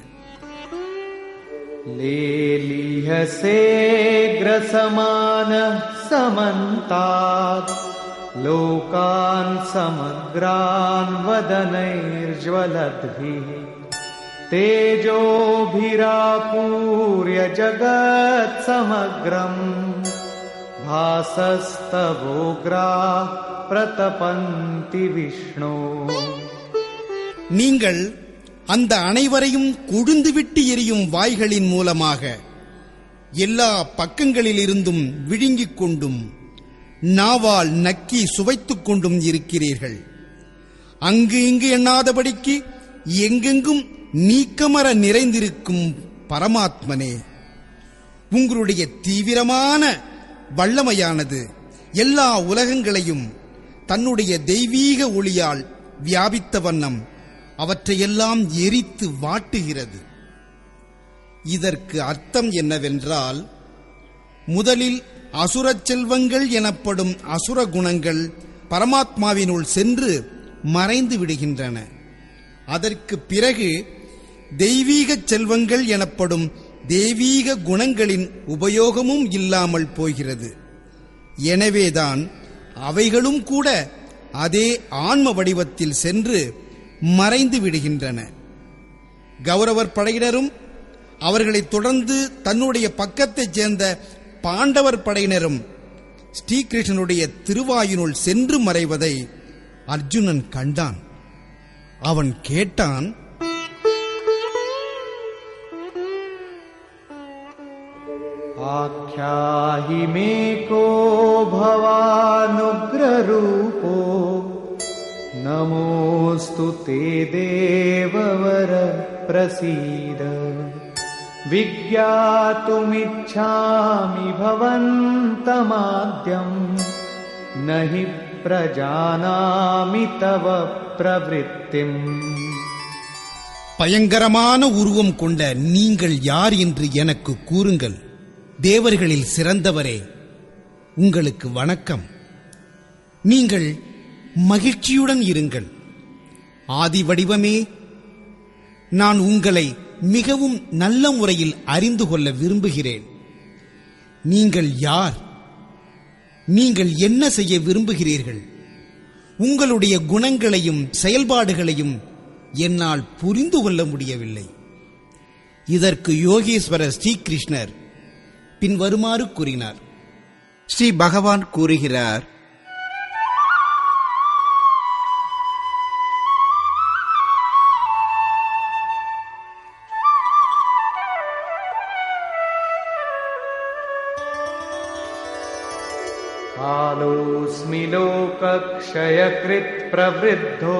लेलीहसेग्रसमानः समन्तात् लोकान् समग्रान् वदनैर्ज्वलद्भिः तेजोभिरापूर्य जगत्समग्रम् भासस्तवोग्राः प्रतपन्ति विष्णो. நீங்கள் அந்த அனைவரையும் கொழுந்துவிட்டு எரியும் வாய்களின் மூலமாக எல்லா பக்கங்களிலிருந்தும் விழுங்கிக் கொண்டும் நாவால் நக்கி சுவைத்துக் கொண்டும் இருக்கிறீர்கள். அங்கு இங்கு எண்ணாதபடிக்கு எங்கெங்கும் நீக்கமர நிறைந்திருக்கும் பரமாத்மனே, உங்களுடைய தீவிரமான வல்லமையானது எல்லா உலகங்களையும் தன்னுடைய தெய்வீக ஒளியால் வியாபித்த வண்ணம் அவற்றையெல்லாம் எரித்து வாட்டுகிறது. இதற்கு அர்த்தம் என்னவென்றால், முதலில் அசுரச் செல்வங்கள் எனப்படும் அசுர குணங்கள் பரமாத்மாவினுள் சென்று மறைந்து விடுகின்றன. அதற்கு பிறகு தெய்வீக செல்வங்கள் எனப்படும் தெய்வீக குணங்களின் உபயோகமும் இல்லாமல் போகிறது. எனவேதான் அவைகளும் கூட அதே ஆன்ம வடிவத்தில் சென்று மறைந்து விடுகின்றன. கௌரவர் படையினரும் அவர்களைத் தொடர்ந்து தன்னுடைய பக்கத்தைச் சேர்ந்த பாண்டவர் படையினரும் ஸ்ரீகிருஷ்ணனுடைய திருவாயினுள் சென்று மறைவதை அர்ஜுனன் கண்டான். அவன் கேட்டான், आख्याहि मे को भवानुग्ररूपो नमोऽस्तु ते देववर प्रसीद विज्ञातुमिच्छामि भवन्तमाद्यं न हि प्रजानामि तव प्रवृत्तिम्. பயங்கரமான உருவம் கொண்ட நீங்கள் யார் என்று எனக்கு கூறுங்கள். தேவர்களில் சிறந்தவரே, உங்களுக்கு வணக்கம். நீங்கள் மகிழ்ச்சியுடன் இருங்கள். ஆதி வடிவமே, நான் உங்களை மிகவும் நல்ல முறையில் அறிந்து கொள்ள விரும்புகிறேன். நீங்கள் யார்? நீங்கள் என்ன செய்ய விரும்புகிறீர்கள்? உங்களுடைய குணங்களையும் செயல்பாடுகளையும் என்னால் புரிந்து கொள்ள முடியவில்லை. இதற்கு யோகேஸ்வரர் ஸ்ரீகிருஷ்ணர் பின்வருமாறு கூறினார். ஸ்ரீ பகவான் கூறுகிறார், कालोऽस्मि लोकक्षयकृत् प्रवृद्धो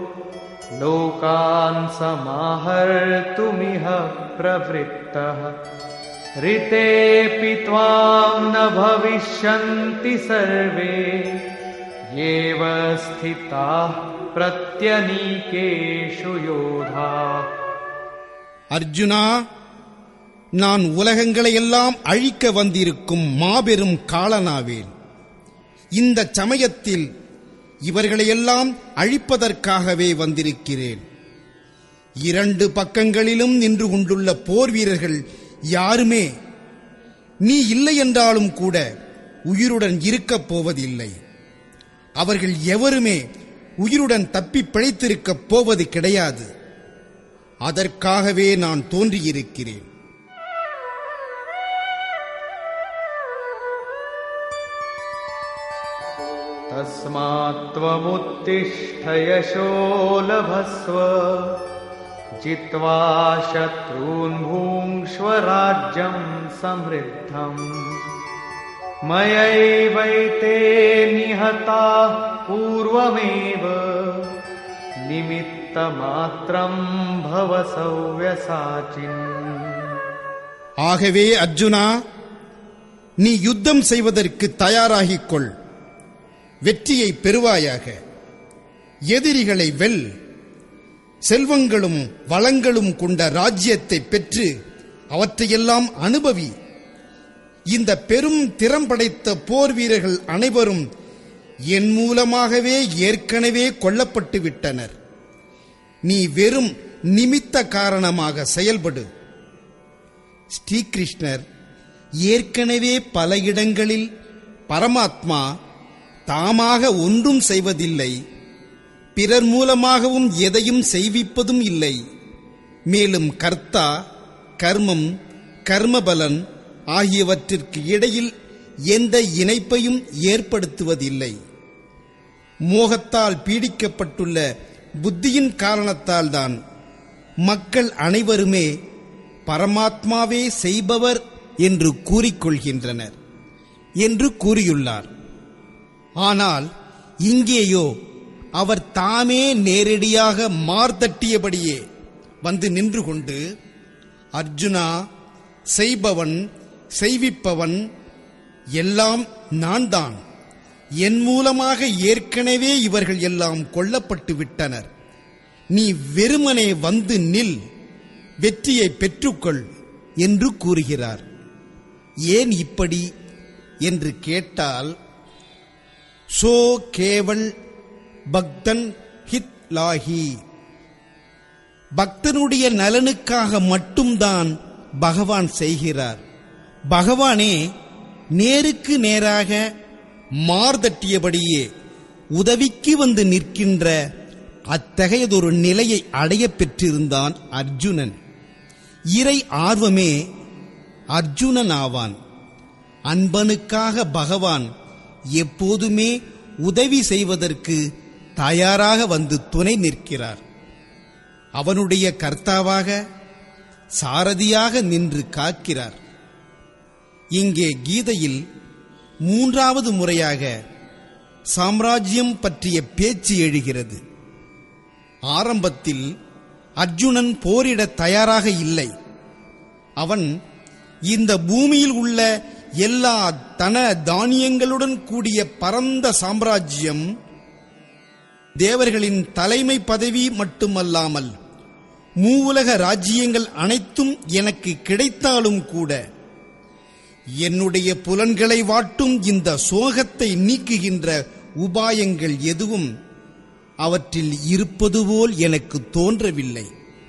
लोकान् समाहर्तुमिह प्रवृत्तः ऋतेऽपि त्वां न भविष्यन्ति सर्वे येव स्थिताः प्रत्यनीकेषु योधाः. அர்ஜுனா, நான் உலகங்களை எல்லாம் அழிக்க வந்திருக்கும் மாபெரும் காலனாவேன். இந்த சமயத்தில் இவர்களையெல்லாம் அழிப்பதற்காகவே வந்திருக்கிறேன். இரண்டு பக்கங்களிலும் நின்று கொண்டுள்ள போர் வீரர்கள் யாருமே நீ இல்லை என்றாலும் கூட உயிருடன் இருக்கப் போவதில்லை. அவர்கள் எவருமே உயிருடன் தப்பி பிழைத்திருக்கப் போவது கிடையாது. அதற்காகவே நான் தோன்றியிருக்கிறேன். तस्मात्त्वमुत्तिष्ठ यशो लभस्व जित्वा शत्रून् भुङ्क्ष्व राज्यं समृद्धम् मयैवैते निहताः पूर्वमेव निमित्तमात्रं भव सव्यसाचिन्. ஆகவே அர்ஜுனா, நீ யுத்தம் செய்வதற்கு தயாராகிக் கொள். வெற்றியை பெறுவாயாக. எதிரிகளை வெல். செல்வங்களும் வளங்களும் கொண்ட ராஜ்யத்தை பெற்று அவற்றையெல்லாம் அனுபவி. இந்த பெரும் திறம் படைத்த போர் வீரர்கள் அனைவரும் என் மூலமாகவே ஏற்கனவே கொல்லப்பட்டு விட்டனர். நீ வெறும் நிமித்த காரணமாக செயல்படு. ஸ்ரீகிருஷ்ணர் ஏற்கனவே பல இடங்களில் பரமாத்மா தாமாக ஒன்றும் செய்வதில்லை, பிறர் மூலமாகவும் எதையும் செய்விப்பதும் இல்லை, மேலும் கர்த்தா, கர்மம், கர்மபலன் ஆகியவற்றிற்கு இடையில் எந்த இணைப்பையும் ஏற்படுத்துவதில்லை. மோகத்தால் பீடிக்கப்பட்டுள்ள புத்தியின் காரணத்தால் தான் மக்கள் அனைவருமே பரமாத்மாவே செய்பவர் என்று கூறிக்கொள்கின்றனர் என்று கூறியுள்ளார். ஆனால் இங்கேயோ அவர் தாமே நேரடியாக மார்தட்டியபடியே வந்து நின்று கொண்டு, அர்ஜுனா, செய்பவன் செய்விப்பவன் எல்லாம் நான் தான். என் மூலமாக ஏற்கனவே இவர்கள் எல்லாம் கொல்லப்பட்டு விட்டனர். நீ வெறுமனே வந்து நில், வெற்றியை பெற்றுக்கொள் என்று கூறுகிறார். ஏன் இப்படி என்று கேட்டால், சோ கேவல் பக்தன் ஹித் லாஹி, பக்தனுடைய நலனுக்காக மட்டும்தான் பகவான் செய்கிறார். பகவானே நேருக்கு நேராக மார்தட்டியபடியே உதவிக்கு வந்து நிற்கின்ற அத்தகையதொரு நிலையை அடைய பெற்றிருந்தான் அர்ஜுனன். இறை ஆர்வமே அர்ஜுனன் ஆவான். அன்பனுக்காக பகவான் எப்போதுமே உதவி செய்வதற்கு தயாராக வந்து துணை நிற்கிறார். அவனுடைய கர்த்தாவாக, சாரதியாக நின்று காக்கிறார். இங்கே கீதையில் 3வது முறையாக சாம்ராஜ்யம் பற்றிய பேச்சு எழுகிறது. ஆரம்பத்தில் அர்ஜுனன் போரிட தயாராக இல்லை. அவன் இந்த பூமியில் உள்ள எல்லா தன தானியங்களுடன் கூடிய பரந்த சாம்ராஜ்யம், தேவர்களின் தலைமை பதவி மட்டுமல்லாமல் மூவுலக ராஜ்யங்கள் அனைத்தும் எனக்கு கிடைத்தாலும் கூட என்னுடைய புலன்களை வாட்டும் இந்த சோகத்தை நீக்குகின்ற உபாயங்கள் எதுவும் அவற்றில் இருப்பது போல் எனக்கு தோன்றவில்லை.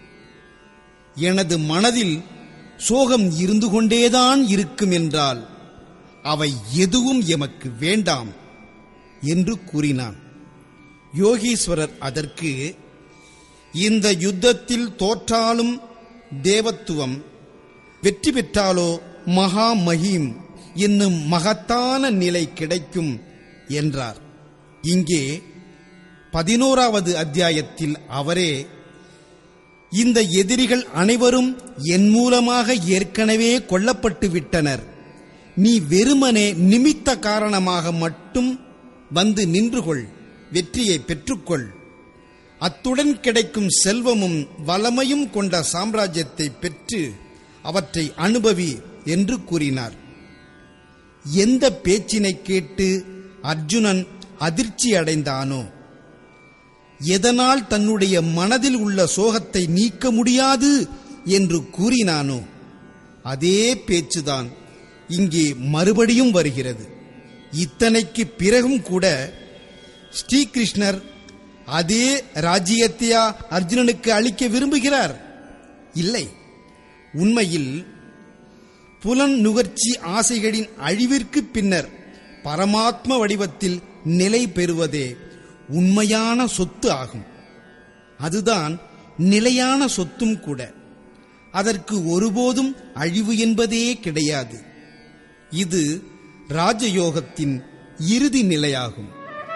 எனது மனதில் சோகம் இருந்து கொண்டேதான் இருக்கும் என்றால் அவை எதுவும் எமக்கு வேண்டாம் என்று கூறினான். யோகீஸ்வரர் அதற்கு, இந்த யுத்தத்தில் தோற்றாலும் தேவத்துவம், வெற்றி பெற்றாலோ மகா மஹீம் என்னும் மகத்தான நிலை கிடைக்கும் என்றார். இங்கே 11வது அத்தியாயத்தில் அவரே, இந்த எதிரிகள் அனைவரும் என் மூலமாக ஏற்கனவே கொல்லப்பட்டு விட்டனர். நீ வெறுமனே நிமித்த காரணமாக மட்டும் வந்து நின்று கொள், வெற்றியை பெற்றுக்கொள். அத்துடன் கிடைக்கும் செல்வமும் வளமையும் கொண்ட சாம்ராஜ்யத்தை பெற்று அவற்றை அனுபவி என்று கூறினார். எந்த பேச்சினை கேட்டு அர்ஜுனன் அதிர்ச்சி அடைந்தானோ, எதனால் தன்னுடைய மனதில் உள்ள சோகத்தை நீக்க முடியாது என்று கூறினானோ, அதே பேச்சுதான் இங்கே மறுபடியும் வருகிறது. இத்தனைக்கு பிறகும் கூட ஸ்ரீகிருஷ்ணர் அதே ராஜ்யத்தையா அர்ஜுனனுக்கு அளிக்க விரும்புகிறார்? இல்லை. உண்மையில் புலன் நுகர்ச்சி ஆசைகளின் அழிவிற்கு பின்னர் பரமாத்ம வடிவத்தில் நிலை பெறுவதே உண்மையான சொத்து ஆகும். அதுதான் நிலையான சொத்தும் கூட. அதற்கு ஒருபோதும் அழிவு என்பதே கிடையாது. இது ராஜயோகத்தின் இறுதி நிலையாகும்.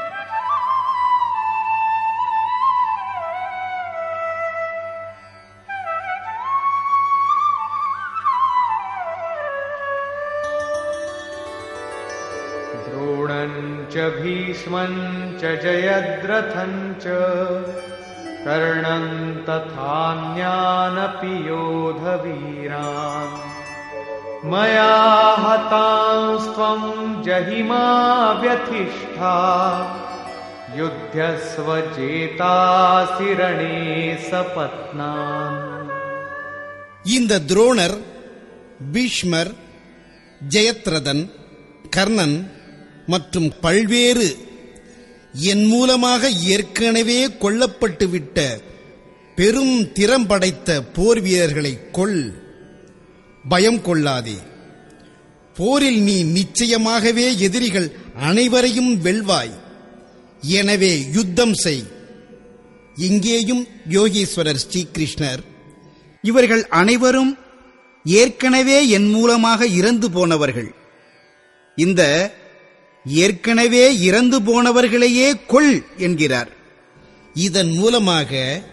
द्रोणञ्च भीष्मञ्च जयद्रथञ्च कर्णं तथान्यानपि योधवीरान् मया हतांस्त्वं जहिमा व्यथिष्ठा युध्यस्व जेतासि रणे सपत्नान्. இந்த துரோணர், பீஷ்மர், ஜெயத்ரதன், கர்ணன் மற்றும் பல்வேறு என் மூலமாக ஏற்கனவே கொல்லப்பட்டுவிட்ட பெரும் திறம் படைத்த போர் வீரர்களை கொல். பயம் கொள்ளாதே. போரில் நீ நிச்சயமாகவே எதிரிகள் அனைவரையும் வெல்வாய். எனவே யுத்தம் செய். இங்கேயும் யோகீஸ்வரர் ஸ்ரீகிருஷ்ணர், இவர்கள் அனைவரும் ஏற்கனவே என் மூலமாக இறந்து போனவர்கள். இந்த ஏற்கனவே இறந்து போனவர்களையே கொல் என்கிறார். இதன் மூலமாக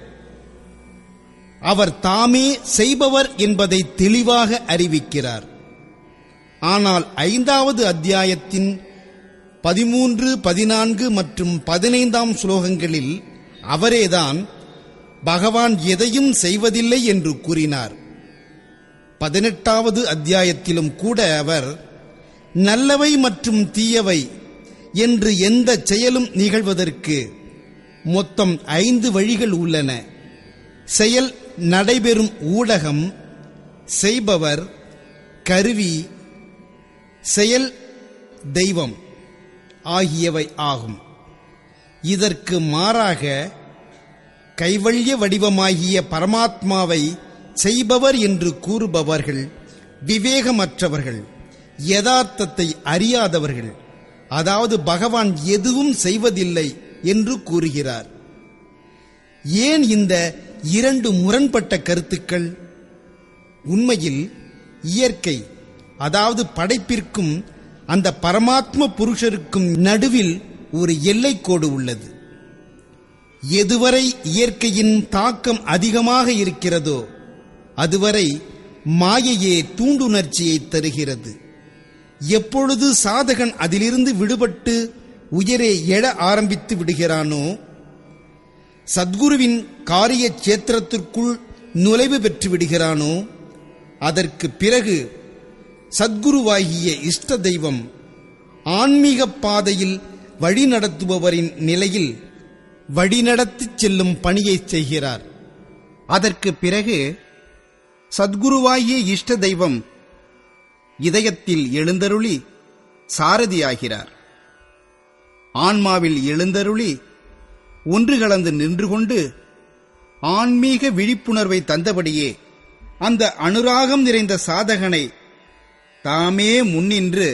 அவர் தாமே செய்பவர் என்பதை தெளிவாக அறிவிக்கிறார். ஆனால் 5வது அத்தியாயத்தின் 13, 14 மற்றும் 15ஆம் ஸ்லோகங்களில் அவரேதான் பகவான் எதையும் செய்வதில்லை என்று கூறினார். 18வது அத்தியாயத்திலும் கூட அவர் நல்லவை மற்றும் தீயவை என்று எந்த செயலும் நிகழ்வதற்கு மொத்தம் 5 வழிகள் உள்ளன. செயல் நடைபெறும் ஊடகம், செய்பவர், கருவி, செயல் தெய்வம் ஆகியவை ஆகும். இதற்கு மாறாக கைவல்ய வடிவமாகிய பரமாத்மாவை செய்பவர் என்று கூறுபவர்கள் விவேகமற்றவர்கள், யதார்த்தத்தை அறியாதவர்கள். அதாவது பகவான் எதுவும் செய்வதில்லை என்று கூறுகிறார். ஏன் இந்த 2 முரண்பட்ட கருத்துக்கள்? உண்மையில் இயற்கை, அதாவது படைப்பிற்கும் அந்த பரமாத்ம புருஷருக்கும் நடுவில் ஒரு எல்லைக்கோடு உள்ளது. எதுவரை இயற்கையின் தாக்கம் அதிகமாக இருக்கிறதோ அதுவரை மாயையே தூண்டுணர்ச்சியை தருகிறது. எப்பொழுது சாதகன் அதிலிருந்து விடுபட்டு உயரே எழ ஆரம்பித்து விடுகிறானோ, சத்குருவின் காரிய சேத்திரத்திற்குள் நுழைவு பெற்று விடுகிறானோ, அதற்கு பிறகு சத்குருவாகிய இஷ்ட தெய்வம் ஆன்மீக பாதையில் வழிநடத்துபவரின் நிலையில் வழிநடத்திச் செல்லும் பணியை செய்கிறார். அதற்கு பிறகு சத்குருவாகிய இஷ்ட தெய்வம் இதயத்தில் எழுந்தருளி சாரதியாகிறார். ஆன்மாவில் எழுந்தருளி ஒன்று கலந்து நின்று கொண்டு ஆன்மீக விழிப்புணர்வை தந்தபடியே அந்த அனுராகம் நிறைந்த சாதகனை தாமே முன்னின்று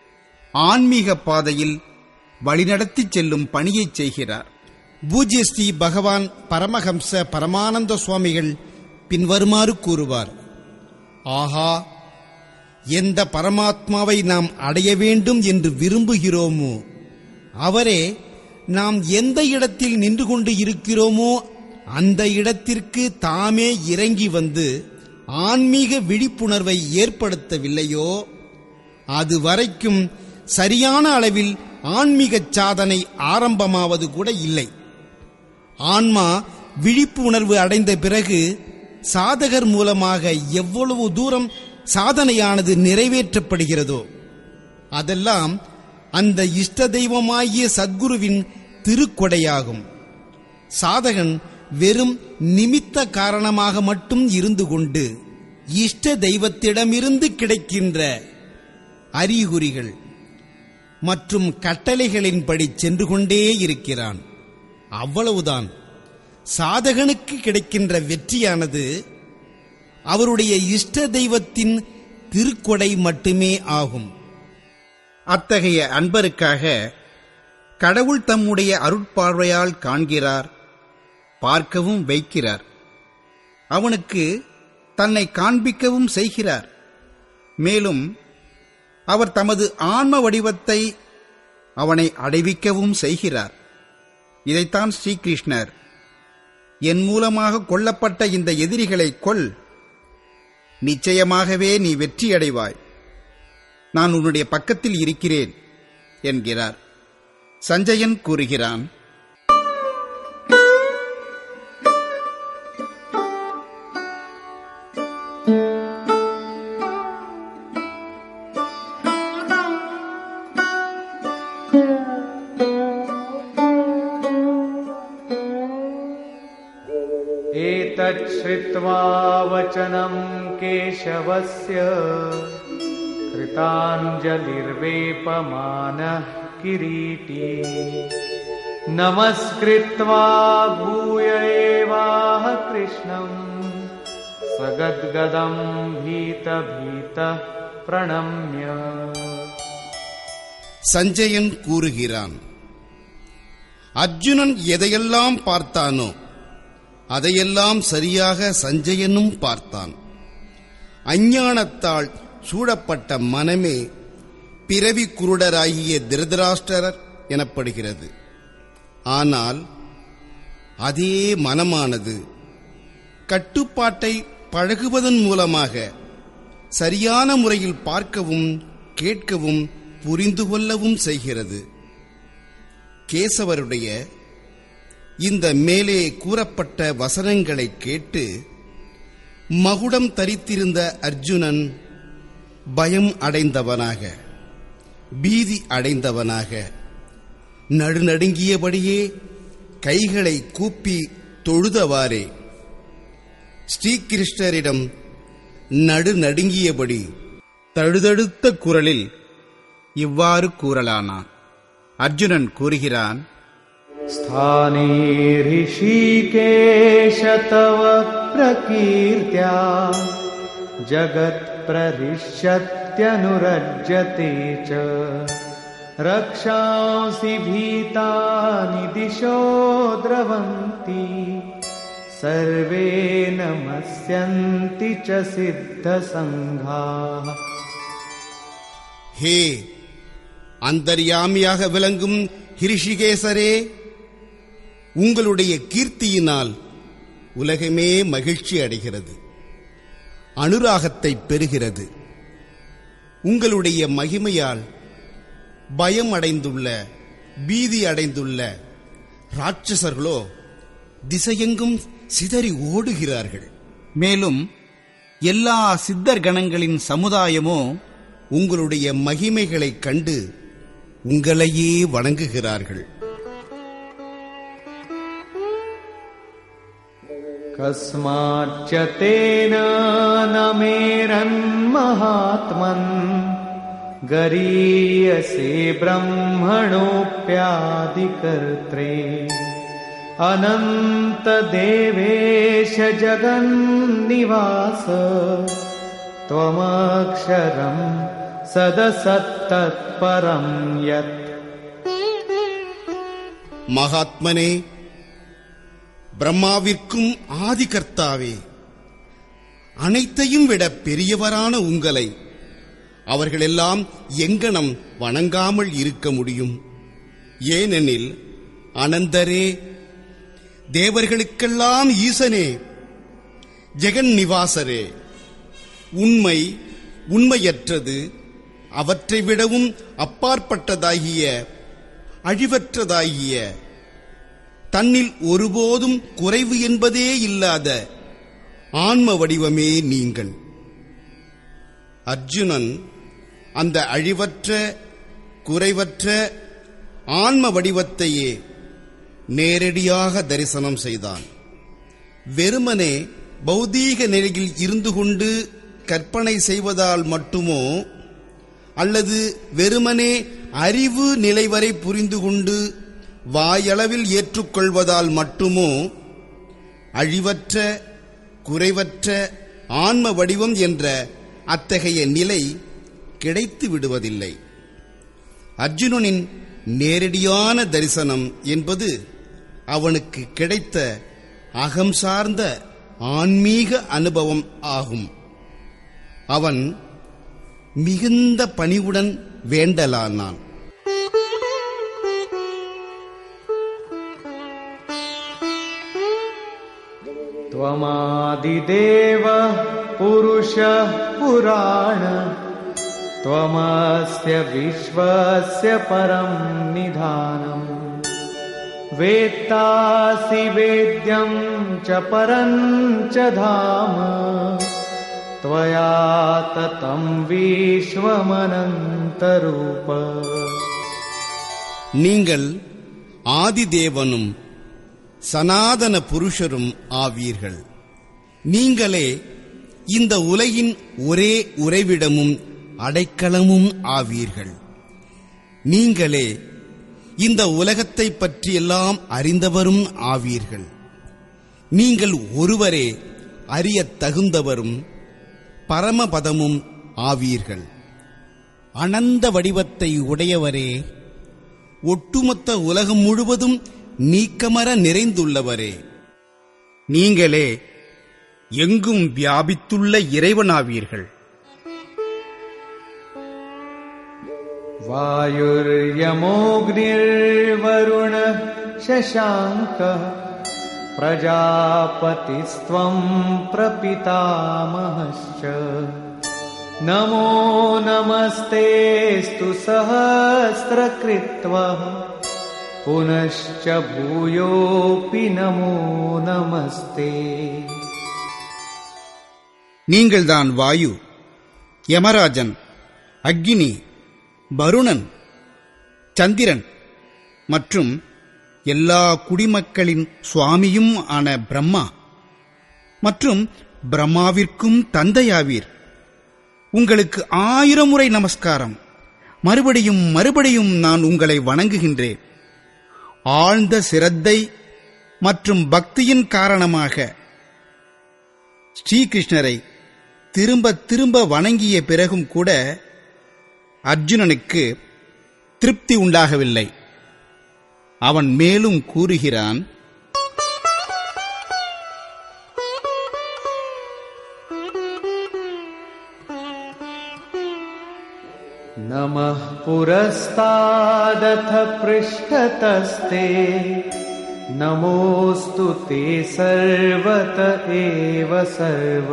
ஆன்மீக பாதையில் வழிநடத்திச் செல்லும் பணியை செய்கிறார். பூஜ்ய ஸ்ரீ பகவான் பரமஹம்ச பரமானந்த சுவாமிகள் பின்வருமாறு கூறுவார்: ஆஹா, எந்த பரமாத்மாவை நாம் அடைய வேண்டும் என்று விரும்புகிறோமோ அவரே நாம் எந்த இடத்தில் நின்று கொண்டு இருக்கிறோமோ அந்த இடத்திற்கு தாமே இறங்கி வந்து ஆன்மீக விழிப்புணர்வை ஏற்படுத்தவில்லையோ அதுவரைக்கும் சரியான அளவில் ஆன்மீக சாதனை ஆரம்பமாவது கூட இல்லை. ஆன்மா விழிப்பு உணர்வு அடைந்த பிறகு சாதகர் மூலமாக எவ்வளவு தூரம் சாதனையானது நிறைவேற்றப்படுகிறதோ அதெல்லாம் அந்த இஷ்ட தெய்வமாகிய சத்குருவின் திருக்கொடையாகும். சாதகன் வெறும் நிமித்த காரணமாக மட்டும் இருந்து கொண்டு இஷ்ட தெய்வத்திடமிருந்து கிடைக்கின்ற அறிகுறிகள் மற்றும் கட்டளைகளின்படி சென்று கொண்டே இருக்கிறான். அவ்வளவுதான். சாதகனுக்கு கிடைக்கின்ற வெற்றியானது அவருடைய இஷ்ட தெய்வத்தின் திருக்கொடை மட்டுமே ஆகும். அத்தகைய அன்பருக்காக கடவுள் தம்முடைய அருட்பார்வையால் காண்கிறார், பார்க்கவும் வைக்கிறார். அவனுக்கு தன்னை காண்பிக்கவும் செய்கிறார். மேலும் அவர் தமது ஆன்ம வடிவத்தை அவனை அடைவிக்கவும் செய்கிறார். இதைத்தான் ஸ்ரீகிருஷ்ணர், என் மூலமாக கொல்லப்பட்ட இந்த எதிரிகளை கொல், நிச்சயமாகவே நீ வெற்றியடைவாய், நான் உன்னுடைய பக்கத்தில் இருக்கிறேன் என்கிறார். சஞ்சயன் கூறுகிறான்: एतच्छ्रुत्वा वचनं केशवस्य कृताञ्जलिर्वेपमानः किरीटी नमस्कृत्वा भूय एवाह कृष्णं सगद्गदं भीतभीतः प्रणम्य. சஞ்சயன் கூறுகிறான், அர்ஜுனன் எதையெல்லாம் பார்த்தானோ அதையெல்லாம் சரியாக சஞ்சயனும் பார்த்தான். அஞ்ஞானத்தால் சூழப்பட்ட மனமே பிறவி குருடராகிய திருதராஷ்டிரர் எனப்படுகிறது. ஆனால் அதே மனமானது கட்டுப்பாட்டை பழகுவதன் மூலமாக சரியான முறையில் பார்க்கவும் கேட்கவும் புரிந்து கொள்ளவும் செய்கிறது. கேசவருடைய இந்த மேலே கூறப்பட்ட வசனங்களை கேட்டு மகுடம் தரித்திருந்த அர்ஜுனன் பயம் அடைந்தவனாக, பீதி அடைந்தவனாக, நடுநடுங்கியபடியே கைகளை கூப்பி தொழுதவாறே ஸ்ரீகிருஷ்ணரிடம் நடுநடுங்கியபடி தழுதழுத்த குரலில் இவ்வாறு கூறலானான். அர்ஜுனன் கூறுகிறான், स्थाने ऋषिकेश तव प्रकीर्त्या जगत्प्रहृष्यत्यनुरज्यते च रक्षांसि भीतानि दिशो द्रवन्ति सर्वे नमस्यन्ति च सिद्धसङ्घाः. ஹே அந்தர்யாமியாக விளங்கும் ஹிருஷிகேசரே, உங்களுடைய கீர்த்தியினால் உலகமே மகிழ்ச்சி அடைகிறது, அனுராகத்தை பெறுகிறது. உங்களுடைய மகிமையால் பயம் அடைந்துள்ள, பீதி அடைந்துள்ள ராட்சசர்களோ திசையெங்கும் சிதறி ஓடுகிறார்கள். மேலும் எல்லா சித்தர் கணங்களின் சமுதாயமோ உங்களுடைய மகிமைகளைக் கண்டு உங்களையே வணங்குகிறார்கள். कस्माच्च तेन न मेरन्महात्मन् गरीयसे ब्रह्मणोऽप्यादिकर्त्रे अनन्तदेवेश जगन्निवास त्वमक्षरं सदसत्तत्परं यत्. மகாத்மனே, பிரம்மாவிற்கும் ஆதிகர்த்தாவே, அனைத்தையும் விட பெரியவரான உங்களை அவர்களெல்லாம் எங்கனம் வணங்காமல் இருக்க முடியும்? ஏனெனில் அனந்தரே, தேவர்களுக்கெல்லாம் ஈசனே, ஜெகன் நிவாசரே, உண்மை, உண்மையற்றது, அவற்றை விடவும் அப்பாற்பட்டதாகிய, அழிவற்றதாகிய, தன்னில் ஒருபோதும் குறைவு என்பதே இல்லாத ஆன்ம வடிவமே நீங்கள். அர்ஜுனன் அந்த அழிவற்ற, குறைவற்ற ஆன்ம வடிவத்தையே நேரடியாக தரிசனம் செய்தான். வெறுமனே பௌதீக நிலையில் இருந்து கொண்டு கற்பனை செய்வதால் மட்டுமோ, அல்லது வெறுமனே அறிவு நிலை வரை புரிந்து கொண்டு வாயளவில் ஏற்றுக்கொள்வதால் மட்டுமோ அழிவற்ற, குறைவற்ற ஆன்ம வடிவம் என்ற அத்தகைய நிலை கிடைத்து விடுவதில்லை. அர்ஜுனனின் நேரடியான தரிசனம் என்பது அவனுக்கு கிடைத்த அகம் சார்ந்த ஆன்மீக அனுபவம் ஆகும். அவன் மிகுந்த பணிவுடன் வேண்டலானான். त्वमादिदेवः पुरुषः पुराण त्वमस्य विश्वस्य परं निधानम् वेत्तासि वेद्यं च परं च धाम त्वया ततं विश्वमनन्तरूप. நீங்கள் ஆதிதேவனும் சனாதன புருஷரும் ஆவீர்கள். நீங்களே இந்த உலகின் ஒரே உறைவிடமும் அடைக்கலமும் ஆவீர்கள். நீங்களே இந்த உலகத்தை பற்றியெல்லாம் அறிந்தவரும் ஆவீர்கள். நீங்கள் ஒருவரே அறியத் தகுந்தவரும் பரமபதமும் ஆவீர்கள். அனந்த வடிவத்தை உடையவரே, ஒட்டுமொத்த உலகம் முழுவதும் நீக்கமர நிறைந்துள்ளவரே, நீங்களே எங்கும் வியாபித்துள்ள இறைவனாவீர்கள். வாயுர்யமோக்னிர்வருண சசாங்கः பிரஜாபதிஸ்த்வம் பிரபிதாமஹश्च நமோ நமஸ்தேஸ்து சஹஸ்ரகிருத்வः புனश्च பூயோபி நமோ நமஸ்தே. நீங்கள்தான் வாயு, யமராஜன், அக்னி, வருணன், சந்திரன் மற்றும் எல்லா குடிமக்களின் சுவாமியும் ஆன பிரம்மா மற்றும் பிரம்மாவிற்கும் தந்தையாவீர். உங்களுக்கு 1000 முறை நமஸ்காரம். மறுபடியும் மறுபடியும் நான் உங்களை வணங்குகின்றேன். ஆழ்ந்த சிரத்தை மற்றும் பக்தியின் காரணமாக ஸ்ரீகிருஷ்ணரை திரும்ப திரும்ப வணங்கிய பிறகும் கூட அர்ஜுனனுக்கு திருப்தி உண்டாகவில்லை. அவன் மேலும் கூறுகிறான், நமः புரஸ்தாதத ப்ருஷ்டதஸ்தே நமோஸ்து தே சர்வத ஏவ சர்வ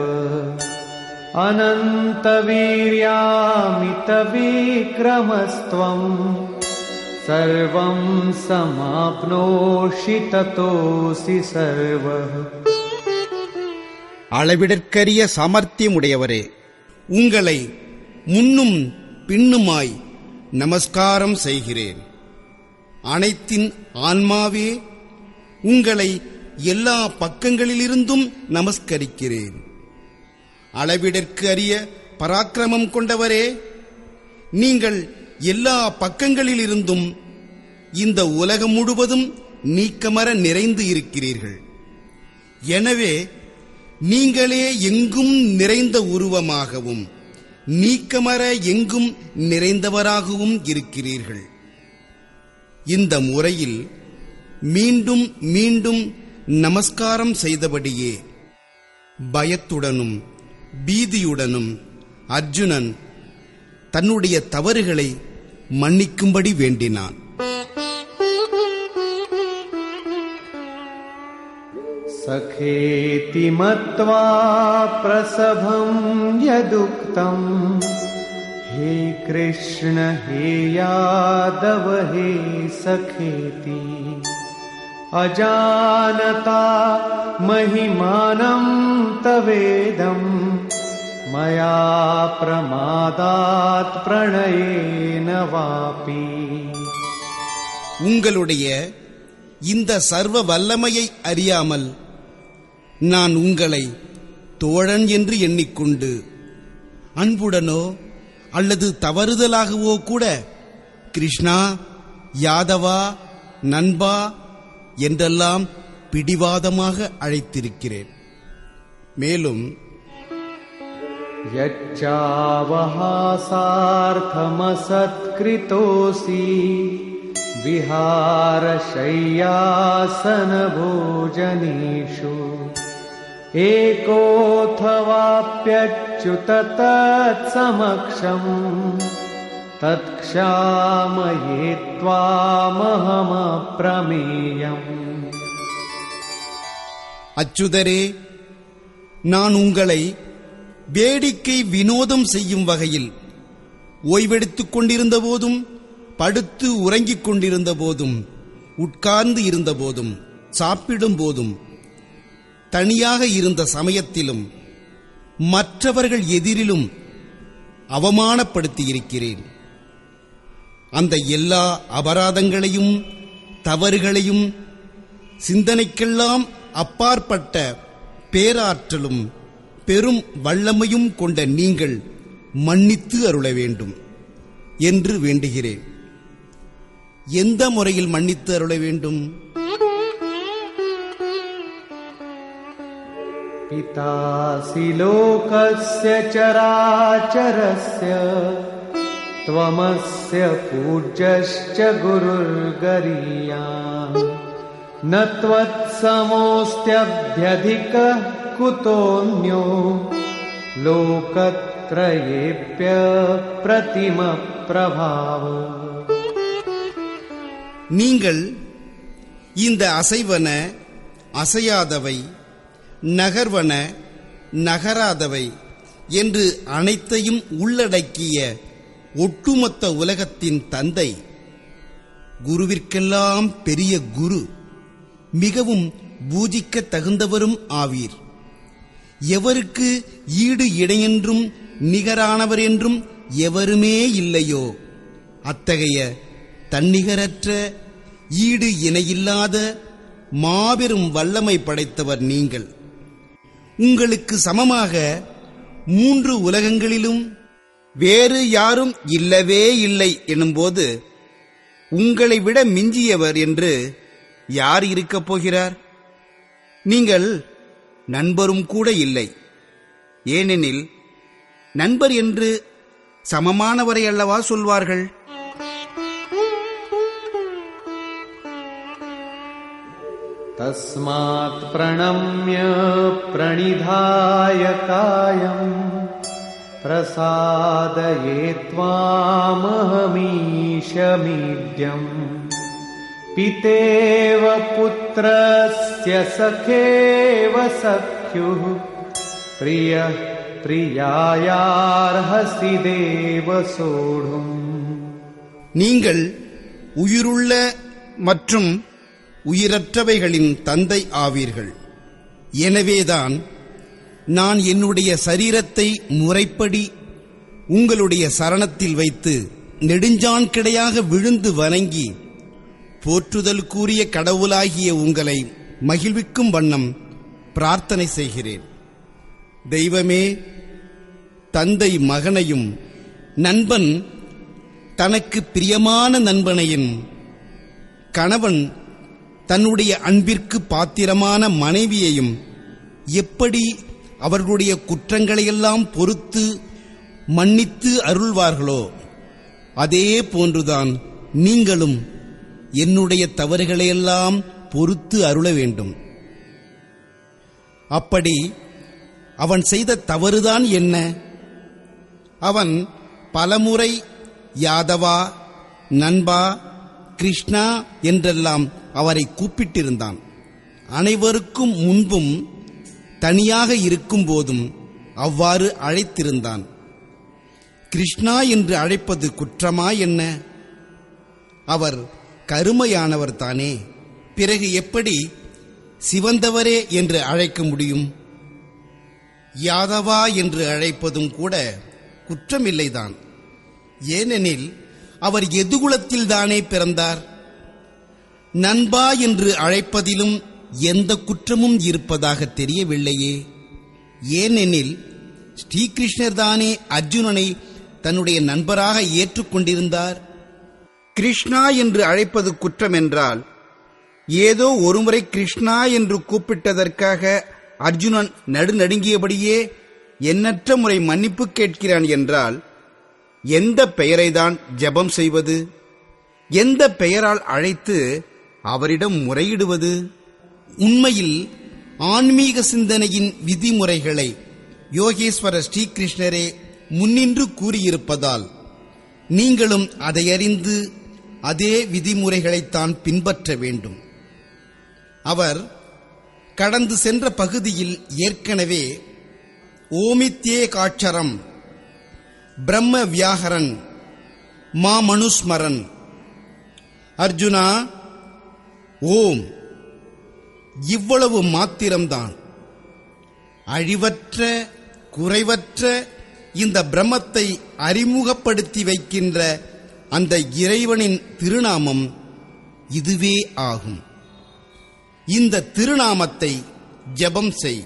அனந்த வீர்யாமித விக்ரமஸ்த்வம் சர்வம் சமாப்னோஷி ததோசி சர்வः. அளவிடற்கரிய சாமர்த்தியமுடையவரே, உங்களை முன்னும் பின்னுமாய் நமஸ்காரம் செய்கிறேன். அனைத்தின் ஆன்மாவே, உங்களை எல்லா பக்கங்களிலிருந்தும் நமஸ்கரிக்கிறேன். அளவிடற்கு அரிய பராக்கிரமம் கொண்டவரே, நீங்கள் எல்லா பக்கங்களிலிருந்தும் இந்த உலகம் முழுவதும் நீக்கமர நிறைந்து இருக்கிறீர்கள். எனவே நீங்களே எங்கும் நிறைந்த உருவமாகவும் நீக்கமர எங்கும் நிறைந்தவராகவும் இருக்கிறீர்கள். இந்த முறையில் மீண்டும் மீண்டும் நமஸ்காரம் செய்தபடியே பயத்துடனும் பீதியுடனும் அர்ஜுனன் தன்னுடைய தவறுகளை மன்னிக்கும்படி வேண்டினான். சகேதி மத்வா பிரசபம் யதுக்தம் ஹே கிருஷ்ண ஹே யாதவ ஹே சகேதி அஜானதா மஹிமானம் தவேதம் மயா பிரமாதாத் பிரணயேன வாபி. உங்களுடைய இந்த சர்வ வல்லமையை அறியாமல் நான் உங்களை தோழன் என்று எண்ணிக்கொண்டு அன்புடனோ அல்லது தவறுதலாகவோ கூட கிருஷ்ணா, யாதவா, நண்பா என்றெல்லாம் பிடிவாதமாக அழைத்திருக்கிறேன். மேலும் யச்சாவஹாசார்த்தமசத்கிருதோசி விஹாரசய்யாசன போஜனேஷு ஏகோத்வாப்யச்யுத தத்சமக்ஷம் தத்க்ஷாமயே த்வாமஹமப்ரமேயம். அச்சுதரே, நான் உங்களை வேடிக்கை வினோதம் செய்யும் வகையில் ஓய்வெடுத்துக் கொண்டிருந்த போதும், படுத்து உறங்கிக் கொண்டிருந்த போதும், உட்கார்ந்து இருந்த போதும், சாப்பிடும் போதும், தனியாக இருந்த சமயத்திலும், மற்றவர்கள் எதிரிலும் அவமானப்படுத்தியிருக்கிறேன். அந்த எல்லா அபராதங்களையும் தவறுகளையும் சிந்தனைக்கெல்லாம் அப்பாற்பட்ட பேராற்றலும் பெரும் வல்லமையும் கொண்ட நீங்கள் மன்னித்து அருள வேண்டும் என்று வேண்டுகிறேன். எந்த முறையில் மன்னித்து அருள வேண்டும்? பிதாசி லோகஸ்ய சராச்சரஸ்ய த்வமஸ்ய பூஜ்யஸ்ச குருர்கரீயான் ந த்வத்ஸமோஸ்த்யப்யதிகः குதோன்யோ லோகத்ரயேப்ய பிரதிம பிரபாவ. நீங்கள் இந்த அசைவன அசையாதவை, நகர்வன நகராதவை என்று அனைத்தையும் உள்ளடக்கிய ஒட்டுமொத்த உலகத்தின் தந்தை, குருவிற்கெல்லாம் பெரிய குரு, மிகவும் பூஜிக்க தகுந்தவரும் ஆவீர். எவருக்கு ஈடு இணையென்றும் நிகரானவர் என்றும் எவருமே இல்லையோ அத்தகைய தன்னிகரற்ற ஈடு இணையில்லாத மாபெரும் வல்லமை படைத்தவர் நீங்கள். உங்களுக்கு சமமாக 3 உலகங்களிலும் வேறு யாரும் இல்லவே இல்லை எனும்போது உங்களை விட மிஞ்சியவர் என்று யார் இருக்கப் போகிறார்? நீங்கள் நண்பரும் கூட இல்லை. ஏனெனில் நண்பர் என்று சமமானவரை அல்லவா சொல்வார்கள்? தஸ்மாத் பிரணம்ய பிரணிதாய காயம் பிரசாதயே த்வாமஹமீஷமீட்யம் பிதேவ புத்ரஸ்ய சகேவ சக்யுः பிரியः பிரியாயார்ஹசி தேவ சோடும். நீங்கள் உயிருள்ள மற்றும் உயிரற்றவைகளின் தந்தை ஆவீர்கள். எனவேதான் நான் என்னுடைய சரீரத்தை முறைப்படி உங்களுடைய சரணத்தில் வைத்து நெடுஞ்சான் கிடையாக விழுந்து வணங்கி போற்றுதலுக்குரிய கடவுளாகிய உங்களை மகிழ்விக்கும் வண்ணம் பிரார்த்தனை செய்கிறேன். தெய்வமே, தந்தை மகனையும், நண்பன் தனக்கு பிரியமான நண்பனையும், கணவன் தன்னுடைய அன்பிற்கு பாத்திரமான மனைவியையும் எப்படி அவர்களுடைய குற்றங்களையெல்லாம் பொறுத்து மன்னித்து அருள்வார்களோ அதே போன்றுதான் நீங்களும் என்னுடைய தவறுகளையெல்லாம் பொறுத்து அருள வேண்டும். அப்படி அவன் செய்த தவறுதான் என்ன? அவன் பலமுறை யாதவா, நண்பா, கிருஷ்ணா என்றெல்லாம் அவரை கூப்பிட்டிருந்தான். அனைவருக்கும் முன்பும் தனியாக இருக்கும் போதும் அவ்வாறு அழைத்திருந்தான். கிருஷ்ணா என்று அழைப்பது குற்றமா என்ன? அவர் கருமையானவர் தானே. பிறகு எப்படி சிவந்தவரே என்று அழைக்க முடியும்? யாதவா என்று அழைப்பதும் கூட குற்றமில்லைதான். ஏனெனில் அவர் எதுகுலத்தில்தானே பிறந்தார். நண்பா என்று அழைப்பதிலும் எந்த குற்றமும் இருப்பதாக தெரியவில்லையே. ஏனெனில் ஸ்ரீகிருஷ்ணர் தானே அர்ஜுனனை தன்னுடைய நண்பராக ஏற்றுக்கொண்டிருந்தார். கிருஷ்ணா என்று அழைப்பது குற்றம் என்றால், ஏதோ ஒருமுறை கிருஷ்ணா என்று கூப்பிட்டதற்காக அர்ஜுனன் நடுநடுங்கியபடியே எண்ணற்ற முறை மன்னிப்பு கேட்கிறான் என்றால், எந்த பெயரைதான் ஜெபம் செய்வது? எந்த பெயரால் அழைத்து அவரிடம் முறையிடுவது? உண்மையில் ஆன்மீக சிந்தனையின் விதிமுறைகளை யோகேஸ்வர ஸ்ரீகிருஷ்ணரே முன்னின்று கூறியிருப்பதால் நீங்களும் அதையறிந்து அதே விதிமுறைகளைத்தான் பின்பற்ற வேண்டும். அவர் கடந்து சென்ற பகுதியில் ஏற்கனவே ஓமித்யேகாட்சரம், பிரம்ம வியாகரன், மாமனுஸ்மரன், அர்ஜுனா ஓம் இவ்வளவு மாத்திரம்தான். அழிவற்ற குறைவற்ற இந்த பிரம்மத்தை அறிமுகப்படுத்தி வைக்கின்ற அந்த இறைவனின் திருநாமம் இதுவே ஆகும். இந்த திருநாமத்தை ஜெபம் செய்,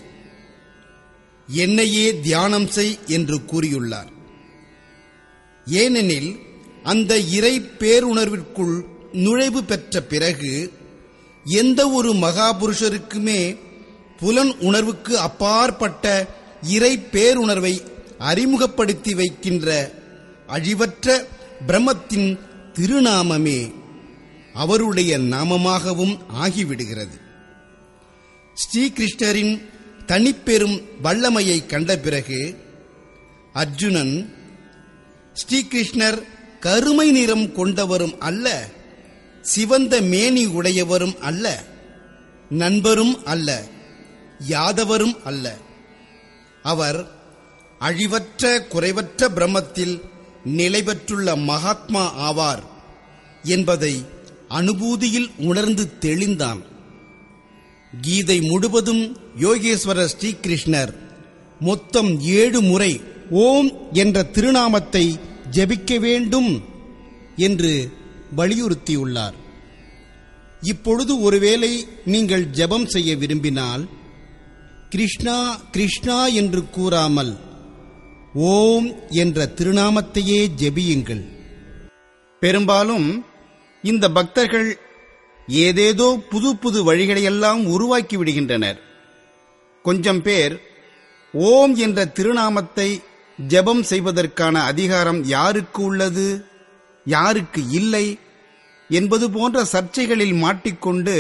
என்னையே தியானம் செய் என்று கூறியுள்ளார். ஏனெனில் அந்த இறை பேருணர்விற்குள் நுழைவு பெற்ற பிறகு எந்த ஒரு மகாபுருஷருக்குமே புலன் உணர்வுக்கு அப்பாற்பட்ட இறை பேருணர்வை அறிமுகப்படுத்தி வைக்கின்ற அழிவற்ற பிரம்மத்தின் திருநாமமே அவருடைய நாமமாகவும் ஆகிவிடுகிறது. ஸ்ரீகிருஷ்ணரின் தனிப்பெரும் வல்லமையை கண்ட பிறகு அர்ஜுனன், ஸ்ரீகிருஷ்ணர் கருமை நிறம் கொண்டவரும் அல்ல, சிவந்த மேனி உடையவரும் அல்ல, நண்பரும் அல்ல, யாதவரும் அல்ல. அவர் அழிவற்ற குறைவற்ற பிரம்மத்தில் நிலை பெற்றுள்ள மகாத்மா ஆவார் என்பதை அனுபூதியில் உணர்ந்து தெளிந்தான். கீதை முழுவதும் யோகேஸ்வரர் ஸ்ரீகிருஷ்ணர் மொத்தம் 7 முறை ஓம் என்ற திருநாமத்தை ஜபிக்க வேண்டும் என்று வலியுறுத்தியுள்ளார். இப்பொழுது ஒருவேளை நீங்கள் ஜபம் செய்ய விரும்பினால் கிருஷ்ணா கிருஷ்ணா என்று கூறாமல் ஓம் என்ற திருநாமத்தையே ஜெபியுங்கள். பெரும்பாலும் இந்த பக்தர்கள் ஏதேதோ புது புது வழிகளையெல்லாம் உருவாக்கி விடுகின்றனர். கொஞ்சம் பேர் ஓம் என்ற திருநாமத்தை ஜெபம் செய்வதற்கான அதிகாரம் யாருக்கு உள்ளது, யாருக்கு இல்லை என்பது போன்ற சர்ச்சைகளில் மாட்டிக்கொண்டு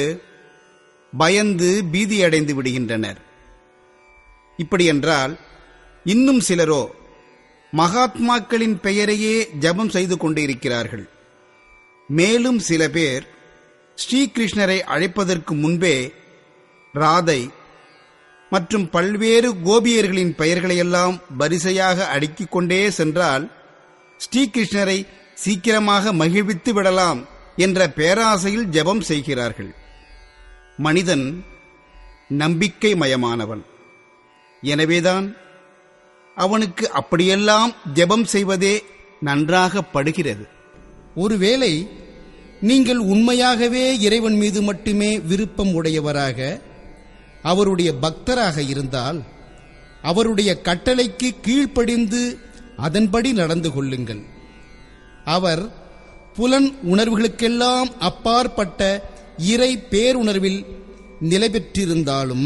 பயந்து பீதியடைந்து விடுகின்றனர். இப்படியென்றால் இன்னும் சிலரோ மகாத்மாக்களின் பெயரையே ஜபம் செய்து கொண்டிருக்கிறார்கள். மேலும் சில பேர் ஸ்ரீகிருஷ்ணரை அழைப்பதற்கு முன்பே ராதை மற்றும் பல்வேறு கோபியர்களின் பெயர்களையெல்லாம் வரிசையாக அடுக்கிக் கொண்டே சென்றால் ஸ்ரீகிருஷ்ணரை சீக்கிரமாக மகிழ்வித்து விடலாம் என்ற பேராசையில் ஜெபம் செய்கிறார்கள். மனிதன் நம்பிக்கை மயமானவன். எனவேதான் அவனுக்கு அப்படியெல்லாம் ஜெபம் செய்வதே நன்றாக படுகிறது. ஒருவேளை நீங்கள் உண்மையாகவே இறைவன் மீது மட்டுமே விருப்பம் உடையவராக, அவருடைய பக்தராக இருந்தால் அவருடைய கட்டளைக்கு கீழ்ப்படிந்து அதன்படி நடந்து கொள்ளுங்கள். அவர் புலன் உணர்வுகளுக்கெல்லாம் அப்பாற்பட்ட இறை பேருணர்வில் நிலை பெற்றிருந்தாலும்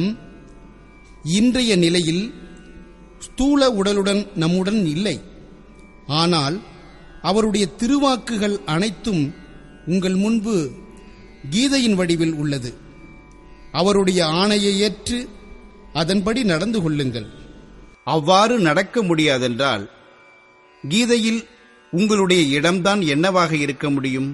இன்றைய நிலையில் ஸ்தூல உடலுடன் நம்முடன் இல்லை. ஆனால் அவருடைய திருவாக்குகள் அனைத்தும் உங்கள் முன்பு கீதையின் வடிவில் உள்ளது. அவருடைய ஆணையை ஏற்று அதன்படி நடந்து கொள்ளுங்கள். அவ்வாறு நடக்க முடியாதென்றால் கீதையில் உங்களுடைய இடம்தான் என்னவாக இருக்க முடியும்?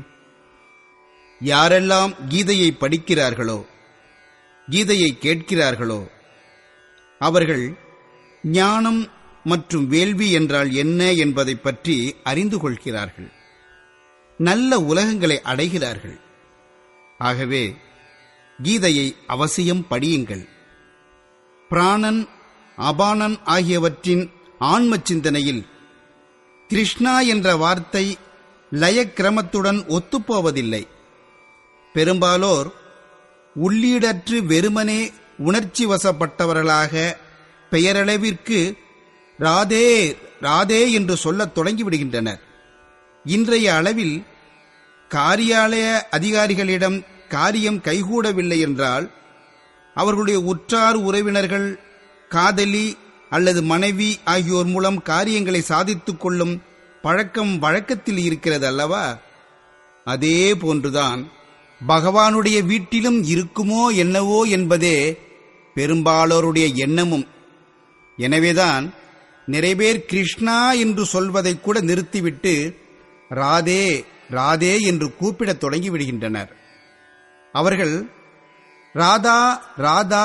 யாரெல்லாம் கீதையை படிக்கிறார்களோ, கீதையை கேட்கிறார்களோ, அவர்கள் ஞானம் மற்றும் வேள்வி என்றால் என்ன என்பதை பற்றி அறிந்து கொள்கிறார்கள். நல்ல உலகங்களை அடைகிறார்கள். ஆகவே கீதையை அவசியம் படியுங்கள். பிராணன், அபானன் ஆகியவற்றின் ஆன்ம சிந்தனையில் கிருஷ்ணா என்ற வார்த்தை லயக்கிரமத்துடன் ஒத்துப்போவதில்லை. பெரும்பாலோர் உள்ளீடற்று வெறுமனே உணர்ச்சி வசப்பட்டவர்களாக பெயரளவிற்கு ராதே ராதே என்று சொல்லத் தொடங்கிவிடுகின்றனர். இன்றைய அளவில் காரியாலய அதிகாரிகளிடம் காரியம் கைகூடவில்லை என்றால் அவர்களுடைய உற்றார் உறவினர்கள், காதலி அல்லது மனைவி ஆகியோர் மூலம் காரியங்களை சாதித்துக் கொள்ளும் பழக்கம் வழக்கத்தில் இருக்கிறது அல்லவா? அதே போன்றுதான் பகவானுடைய வீட்டிலும் இருக்குமோ என்னவோ என்பதே பெரும்பாலோருடைய எண்ணமும். எனவேதான் நிறைய பேர் கிருஷ்ணா என்று சொல்வதை கூட நிறுத்திவிட்டு ராதே ராதே என்று கூப்பிடத் தொடங்கிவிடுகின்றனர். அவர்கள் ராதா ராதா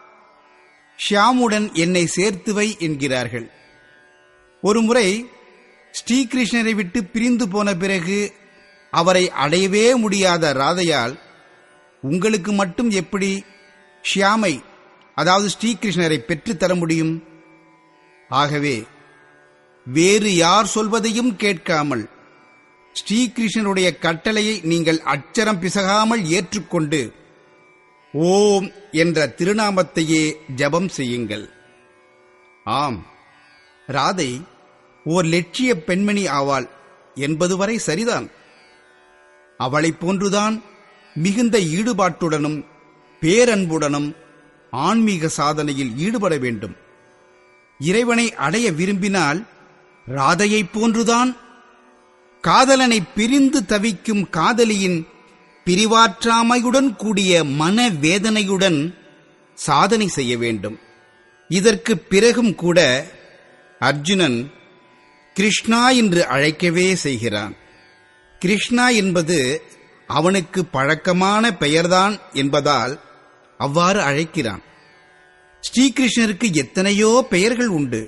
ஷியாமுடன் என்னை சேர்த்து வை என்கிறார்கள். ஒருமுறை ஸ்ரீகிருஷ்ணரை விட்டு பிரிந்து போன பிறகு அவரை அடையவே முடியாத ராதையால் உங்களுக்கு மட்டும் எப்படி ஷியாமை, அதாவது ஸ்ரீகிருஷ்ணரை பெற்றுத்தர முடியும்? ஆகவே வேறு யார் சொல்வதையும் கேட்காமல் ஸ்ரீகிருஷ்ணனுடைய கட்டளையை நீங்கள் அச்சரம் பிசகாமல் ஏற்றுக்கொண்டு ஓம் என்ற திருநாமத்தையே ஜபம் செய்யுங்கள். ஆம், ராதை ஓர் லட்சிய பெண்மணி ஆவாள் என்பது வரை சரிதான். அவளைப் போன்றுதான் மிகுந்த ஈடுபாட்டுடனும் பேரன்புடனும் ஆன்மீக சாதனையில் ஈடுபட வேண்டும். இறைவனை அடைய விரும்பினால் ராதையைப் போன்றுதான் காதலனை பிரிந்து தவிக்கும் காதலியின் பிரிவாற்றாமையுடன் கூடிய மனவேதனையுடன் சாதனை செய்ய வேண்டும். இதற்கு பிறகும் கூட அர்ஜுனன் கிருஷ்ணா என்று அழைக்கவே செய்கிறான். கிருஷ்ணா என்பது அவனுக்கு பழக்கமான பெயர்தான் என்பதால் அவ்வாறு அழைக்கிறான். ஸ்ரீகிருஷ்ணருக்கு எத்தனையோ பெயர்கள் உண்டு.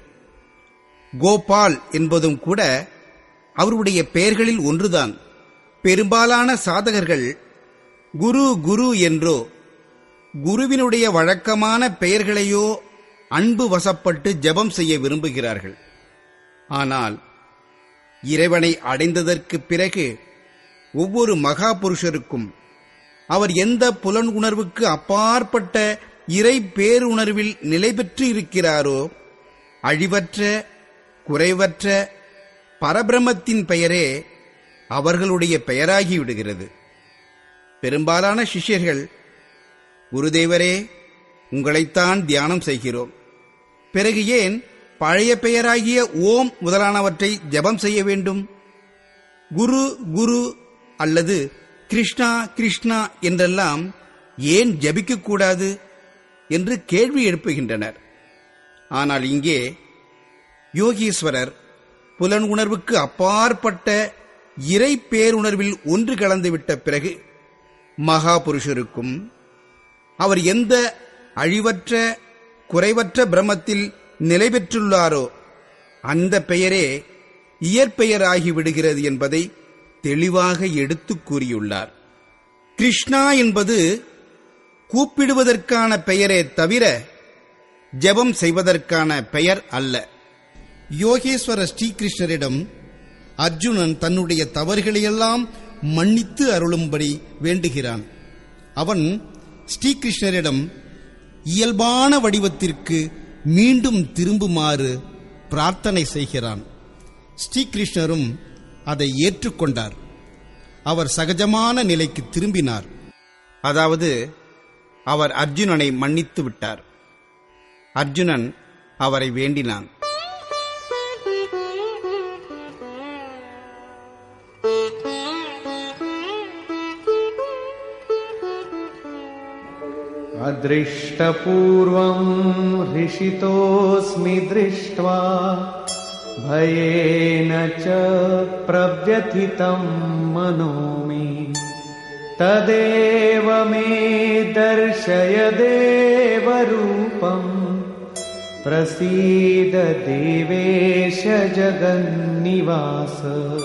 கோபால் என்பதும் கூட அவருடைய பெயர்களில் ஒன்றுதான். பெரும்பாலான சாதகர்கள் குரு குரு என்றோ குருவினுடைய வழக்கமான பெயர்களையோ அன்பு வசப்பட்டு ஜெபம் செய்ய விரும்புகிறார்கள். ஆனால் இறைவனை அடைந்ததற்கு பிறகு ஒவ்வொரு மகா புருஷருக்கும் அவர் எந்த புலனுணர்வுக்கு அப்பாற்பட்ட இறை பேருணர்வில் நிலை பெற்று இருக்கிறாரோ அழிவற்ற குறைவற்ற பரபிரமத்தின் பெயரே அவர்களுடைய பெயராகிவிடுகிறது. பெரும்பாலான சிஷ்யர்கள், குருதேவரே, உங்களைத்தான் தியானம் செய்கிறோம், பிறகு ஏன் பழைய பெயராகிய ஓம் முதலானவற்றை ஜெபம் செய்ய வேண்டும்? குரு குரு அல்லது கிருஷ்ணா கிருஷ்ணா என்றெல்லாம் ஏன் ஜபிக்கக்கூடாது என்று கேள்வி எழுப்புகின்றனர். ஆனால் இங்கே யோகீஸ்வரர் புலன் உணர்வுக்கு அப்பாற்பட்ட இறை பேருணர்வில் ஒன்று கலந்துவிட்ட பிறகு மகா புருஷருக்கும் அவர் எந்த அழிவற்ற குறைவற்ற பிரம்மத்தில் நிலை பெற்றுள்ளாரோ அந்த பெயரே இயற்பெயராகி விடுகிறது என்பதை தெளிவாக எடுத்துக் கூறியுள்ளார். கிருஷ்ணா என்பது கூப்பிடுவதற்கான பெயரே தவிர ஜெபம் செய்வதற்கான பெயர் அல்ல. யோகேஸ்வர ஸ்ரீகிருஷ்ணரிடம் அர்ஜுனன் தன்னுடைய தவறுகளையெல்லாம் மன்னித்து அருளும்படி வேண்டுகிறான். அவன் ஸ்ரீகிருஷ்ணரிடம் இயல்பான வடிவத்திற்கு மீண்டும் திரும்புமாறு பிரார்த்தனை செய்கிறான். ஸ்ரீகிருஷ்ணரும் அதை ஏற்றுக்கொண்டார். அவர் சகஜமான நிலைக்கு திரும்பினார். அதாவது அவர் அர்ஜுனனை மன்னித்து விட்டார். அர்ஜுனன் அவரை வேண்டினான். अदृष्टपूर्वं हृषितोऽस्मि दृष्ट्वा भयेन च प्रव्यथितं मनो मे तदेव मे दर्शय देवरूपं प्रसीद देवेश जगन्निवास.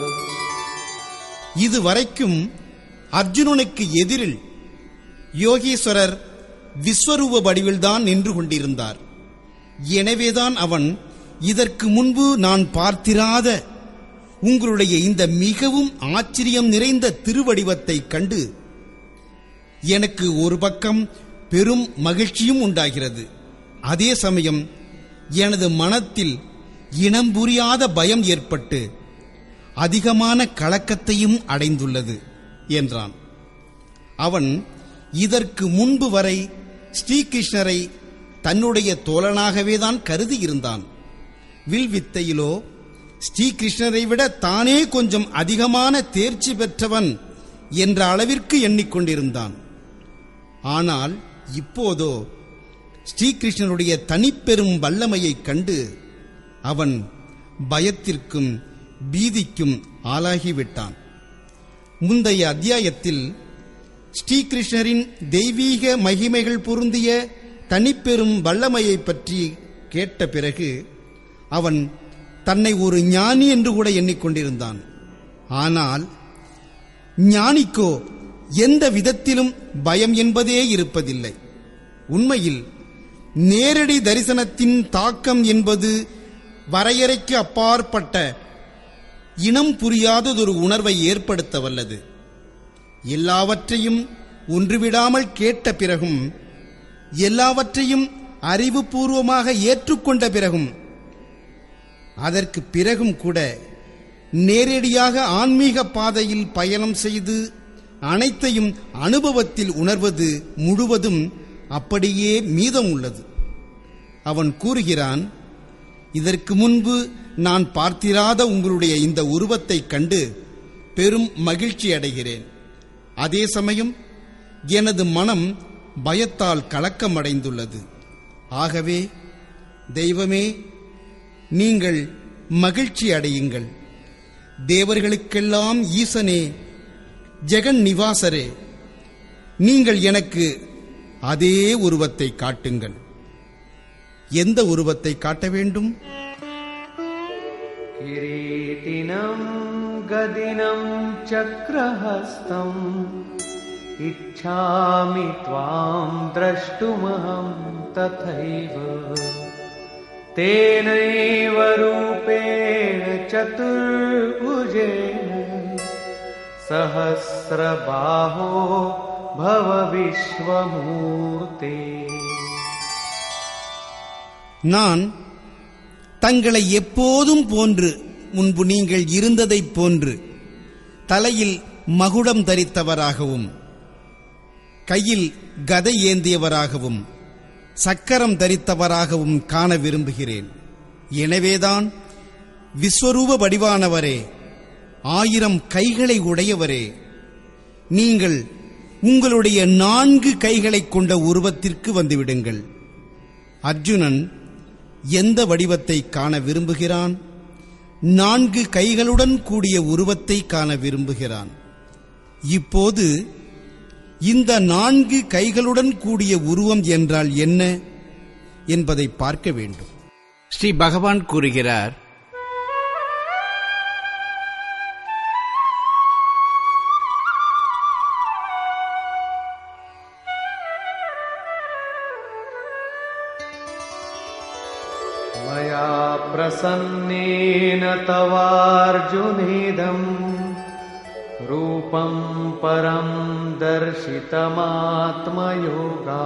இதுவரைக்கும் அர்ஜுனனுக்கு எதிரில் யோகீஸ்வரர் விஸ்வரூப வடிவில்தான் நின்று கொண்டிருந்தார். எனவேதான் அவன் இதற்கு முன்பு நான் பார்த்திராத உங்களுடைய இந்த மிகவும் ஆச்சரியம் நிறைந்த திருவடிவத்தை கண்டு எனக்கு ஒரு பக்கம் பெரும் மகிழ்ச்சியும் உண்டாகிறது. அதே சமயம் எனது மனத்தில் இனம் புரியாத பயம் ஏற்பட்டு அதிகமான கலக்கத்தையும் அடைந்துள்ளது என்றான். அவன் இதற்கு முன்பு வரை ஸ்ரீகிருஷ்ணரை தன்னுடைய தோழனாகவேதான் கருதியிருந்தான். வில்வித்தையிலோ ஸ்ரீகிருஷ்ணரை விட தானே கொஞ்சம் அதிகமான தேர்ச்சி பெற்றவன் என்ற அளவிற்கு எண்ணிக்கொண்டிருந்தான். ஆனால் இப்போதோ ஸ்ரீகிருஷ்ணனுடைய தனிப்பெரும் வல்லமையைக் கண்டு அவன் பயத்திற்கும் பீதிக்கும் ஆளாகிவிட்டான். முந்தைய அத்தியாயத்தில் ஸ்ரீகிருஷ்ணரின் தெய்வீக மகிமைகள் பொருந்திய தனிப்பெரும் வல்லமையை பற்றி கேட்ட பிறகு அவன் தன்னை ஒரு ஞானி என்று கூட எண்ணிக்கொண்டிருந்தான். ஆனால் ஞானிக்கோ எந்த விதத்திலும் பயம் என்பதே இருப்பதில்லை. உண்மையில் நேரடி தரிசனத்தின் தாக்கம் என்பது வரையறைக்கு அப்பாற்பட்ட இனம் புரியாததொரு உணர்வை ஏற்படுத்த வல்லது. எல்லாவற்றையும் ஒன்றுவிடாமல் கேட்ட பிறகும் எல்லாவற்றையும் அறிவுபூர்வமாக ஏற்றுக்கொண்ட பிறகும் அதற்கு பிறகும் கூட நேரடியாக ஆன்மீக பாதையில் பயணம் செய்து அனைத்தையும் அனுபவத்தில் உணர்வது முழுவதும் அப்படியே மீதம் உள்ளது. அவன் கூறுகிறான், இதற்கு முன்பு நான் பார்த்திராத உங்களுடைய இந்த உருவத்தைக் கண்டு பெரும் மகிழ்ச்சி அடைகிறேன். அதே சமயம் எனது மனம் பயத்தால் கலக்கமடைந்துள்ளது. ஆகவே தெய்வமே, நீங்கள் மகிழ்ச்சி அடையுங்கள். தேவர்களுக்கெல்லாம் ஈசனே, ஜெகன் நிவாசரே, நீங்கள் எனக்கு அதே உருவத்தை காட்டுங்கள். எந்த உருவத்தை காட்ட வேண்டும்? கிரீட்டினம் கதினம் சக்ரஹஸ்தம் இச்சாமி த்வாம் த்ரஷ்டுமஹம் ததைவ தேனைவ ரூபேண சதுர்புஜேன சஹஸ்ரபாஹோ பவ விஸ்வமூர்த்தே. நான் தங்களை எப்போதும் போன்று, முன்பு நீங்கள் இருந்ததைப் போன்று தலையில் மகுடம் தரித்தவராகவும் கையில் கதை ஏந்தியவராகவும் சக்கரம் தரித்தவராகவும் காண விரும்புகிறேன். எனவேதான் விஸ்வரூப வடிவானவரே, 1000 கைகளை உடையவரே, நீங்கள் உங்களுடைய 4 கைகளைக் கொண்ட உருவத்திற்கு வந்துவிடுங்கள். அர்ஜுனன் எந்த வடிவத்தை காண விரும்புகிறான்? 4 கைகளுடன் கூடிய உருவத்தை காண விரும்புகிறான். இப்போது இந்த 4 கைகளுடன் கூடிய உருவம் என்றால் என்ன என்பதை பார்க்க வேண்டும். ஸ்ரீ பகவான் கூறுகிறார், மயா பிரசன்னேன தவார்ஜுனேதம் ரூபம் பரம் தர்ஷிதமாத்மயோகா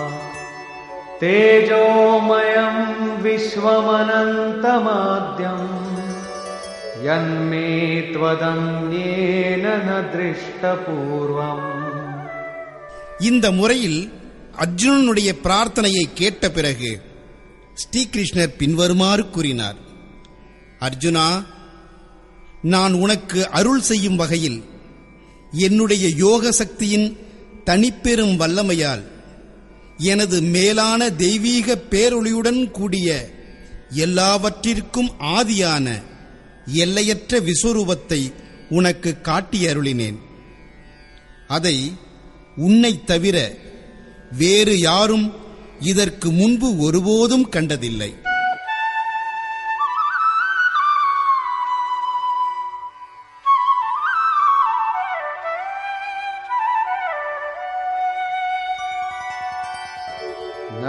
தேஜோமயம் விஸ்வமனந்தமாத்யம் யன்மே த்வதன்யேன ந திருஷ்டபூர்வம். இந்த முறையில் அர்ஜுனனுடைய பிரார்த்தனையை கேட்ட பிறகு ஸ்ரீகிருஷ்ணர் பின்வருமாறு கூறினார். அர்ஜுனா, நான் உனக்கு அருள் செய்யும் வகையில் என்னுடைய யோக சக்தியின் தனிப்பெரும் வல்லமையால் எனது மேலான தெய்வீக பேரொளியுடன் கூடிய எல்லாவற்றிற்கும் ஆதியான எல்லையற்ற விஸ்வரூபத்தை உனக்கு காட்டி அருளினேன். அதை உன்னைத் தவிர வேறு யாரும் இதற்கு முன்பு ஒருபோதும் கண்டதில்லை. ந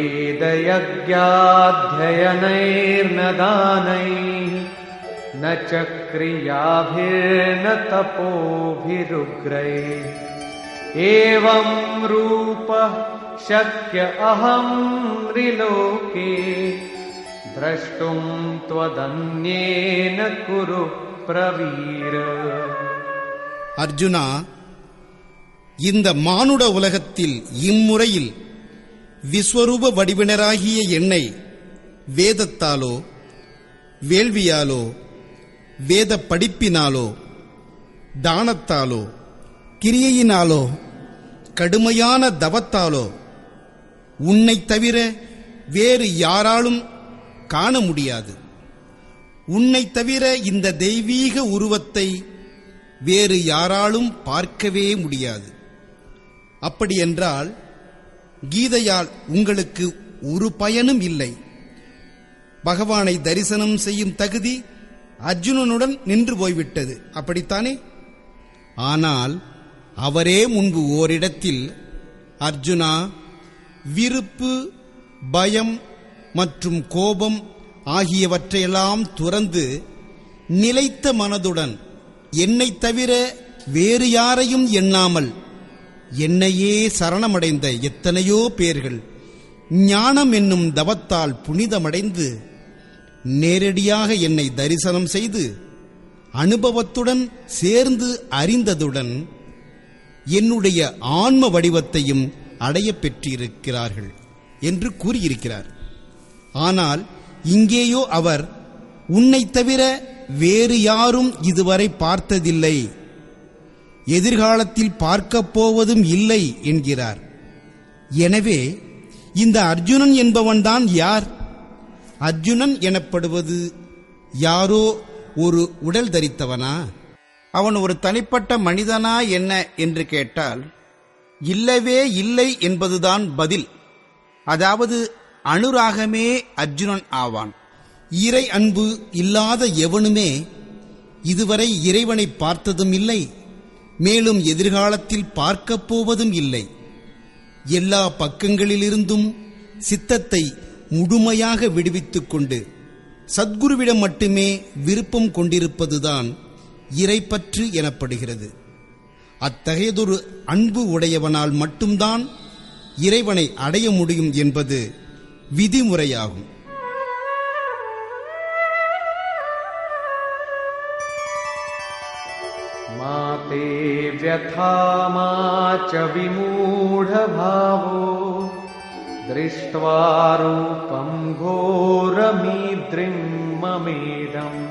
வேதயஜ்ஞாத்யயனைர்ன தானைः ந சக்ரியாபிர்ன தபோபிருக்ரைः ஏவம் ரூபः சக்ய அஹம் ரிலோகே த்ரஷ்டும் த்வதன்யேன குரு பிரவீர. அர்ஜுனா, இந்த மானுட உலகத்தில் இம்முறையில் விஸ்வரூப வடிவினராகிய என்னை வேதத்தாலோ வேள்வியாலோ வேத படிப்பினாலோ தானத்தாலோ கிரியையினாலோ கடுமையான தவத்தாலோ உன்னைத் தவிர வேறு யாராலும் காண முடியாது. உன்னைத் தவிர இந்த தெய்வீக உருவத்தை வேறு யாராலும் பார்க்கவே முடியாது. அப்படியென்றால் கீதையால் உங்களுக்கு ஒரு பயனும் இல்லை. பகவானை தரிசனம் செய்யும் தகுதி அர்ஜுனனுடன் நின்று போய்விட்டது, அப்படித்தானே? ஆனால் அவரே முன்பு ஓரிடத்தில், அர்ஜுனா, விருப்பு, பயம் மற்றும் கோபம் ஆகியவற்றையெல்லாம் துறந்து நிலைத்த மனதுடன் என்னைத் தவிர வேறு யாரையும் எண்ணாமல் என்னையே சரணமடைந்த எத்தனையோ பேர்கள் ஞானம் என்னும் தவத்தால் புனிதமடைந்து நேரடியாக என்னை தரிசனம் செய்து அனுபவத்துடன் சேர்ந்து அறிந்ததுடன் என்னுடைய ஆன்ம வடிவத்தையும் அடைய பெற்றிருக்கிறார்கள் என்று கூறியிருக்கிறார். ஆனால் இங்கேயோ அவர் உன்னைத் தவிர வேறு யாரும் இதுவரை பார்த்ததில்லை, எதிர்காலத்தில் பார்க்கப் போவதும் இல்லை என்கிறார். எனவே இந்த அர்ஜுனன் என்பவன்தான் யார்? அர்ஜுனன் எனப்படுவது யாரோ ஒரு உடல் தரித்தவனா? அவன் ஒரு தனிப்பட்ட மனிதனா என்ன என்று கேட்டால் இல்லவே இல்லை என்பதுதான் பதில். அதாவது அனுராகமே அர்ஜுனன் ஆவான். இறை அன்பு இல்லாத எவனுமே இதுவரை இறைவனை பார்த்ததும் இல்லை, மேலும் எதிர்காலத்தில் பார்க்கப் போவதும் இல்லை. எல்லா பக்கங்களிலிருந்தும் சித்தத்தை முழுமையாக விடுவித்துக் கொண்டு சத்குருவிடம் மட்டுமே விருப்பம் கொண்டிருப்பதுதான் இறைப்பற்று எனப்படுகிறது. அத்தகையதொரு அன்பு உடையவனால் மட்டும்தான் இறைவனை அடைய முடியும் என்பது விதிமுறையாகும். மாதே வ்யதா மாச்ச விமூಢ பாவோ திருஷ்ட்வா ரூபம் கோரமீத்ரிம் மமேதம்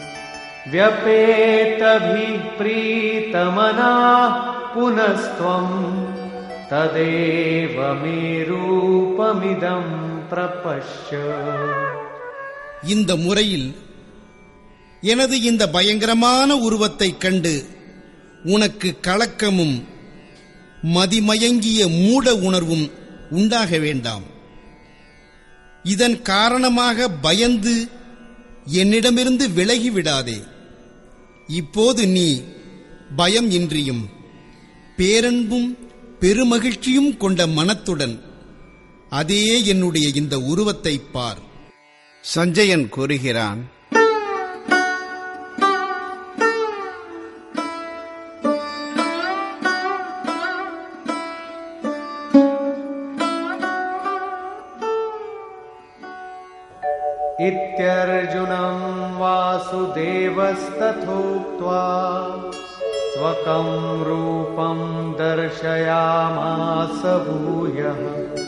व्यपेतभिः प्रीतमनाः पुनस्त्वं तदेव मे रूपमिदं प्रपश्य. இந்த முறையில் எனது இந்த பயங்கரமான உருவத்தைக் கண்டு உனக்கு கலக்கமும் மதிமயங்கிய மூட உணர்வும் உண்டாக வேண்டாம். இதன் காரணமாக பயந்து என்னிடமிருந்து விலகிவிடாதே. இப்போது நீ பயம் இன்றியும் பேரன்பும் பெருமகிழ்ச்சியும் கொண்ட மனத்துடன் அதே என்னுடைய இந்த உருவத்தை பார். சஞ்சயன் கூறுகிறான், इत्यर्जुनं वासुदेवस्तथोक्त्वा स्वकं रूपं दर्शयामास भूयः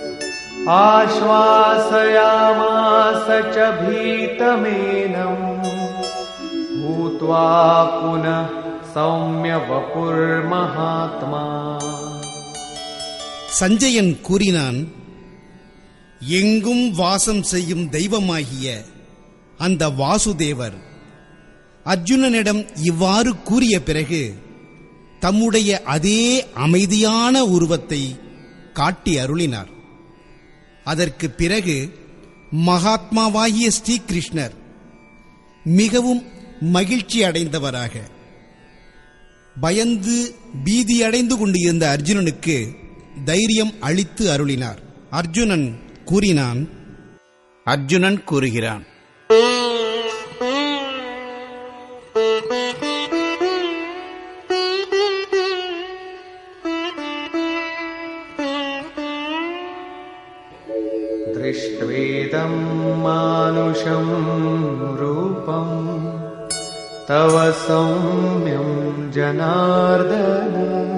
आश्वासयामास च भीतमेनं भूत्वा पुनः सौम्य वपुर्महात्मा. சஞ்சயன் கூறினான், எங்கும் வாசம் செய்யும் தெய்வமாகிய அந்த வாசுதேவர் அர்ஜுனனிடம் இவ்வாறு கூறிய பிறகு தம்முடைய அதே அமைதியான உருவத்தை காட்டி அருளினார். அதற்கு பிறகு மகாத்மாவாகிய ஸ்ரீகிருஷ்ணர் மிகவும் மகிழ்ச்சி அடைந்தவராக பயந்து பீதியடைந்து கொண்டிருந்த அர்ஜுனனுக்கு தைரியம் அளித்து அருளினார். அர்ஜுனன் கூறுகிறான், दृष्ट्वेदं मानुषं रूपं तव सौम्यं जनार्दन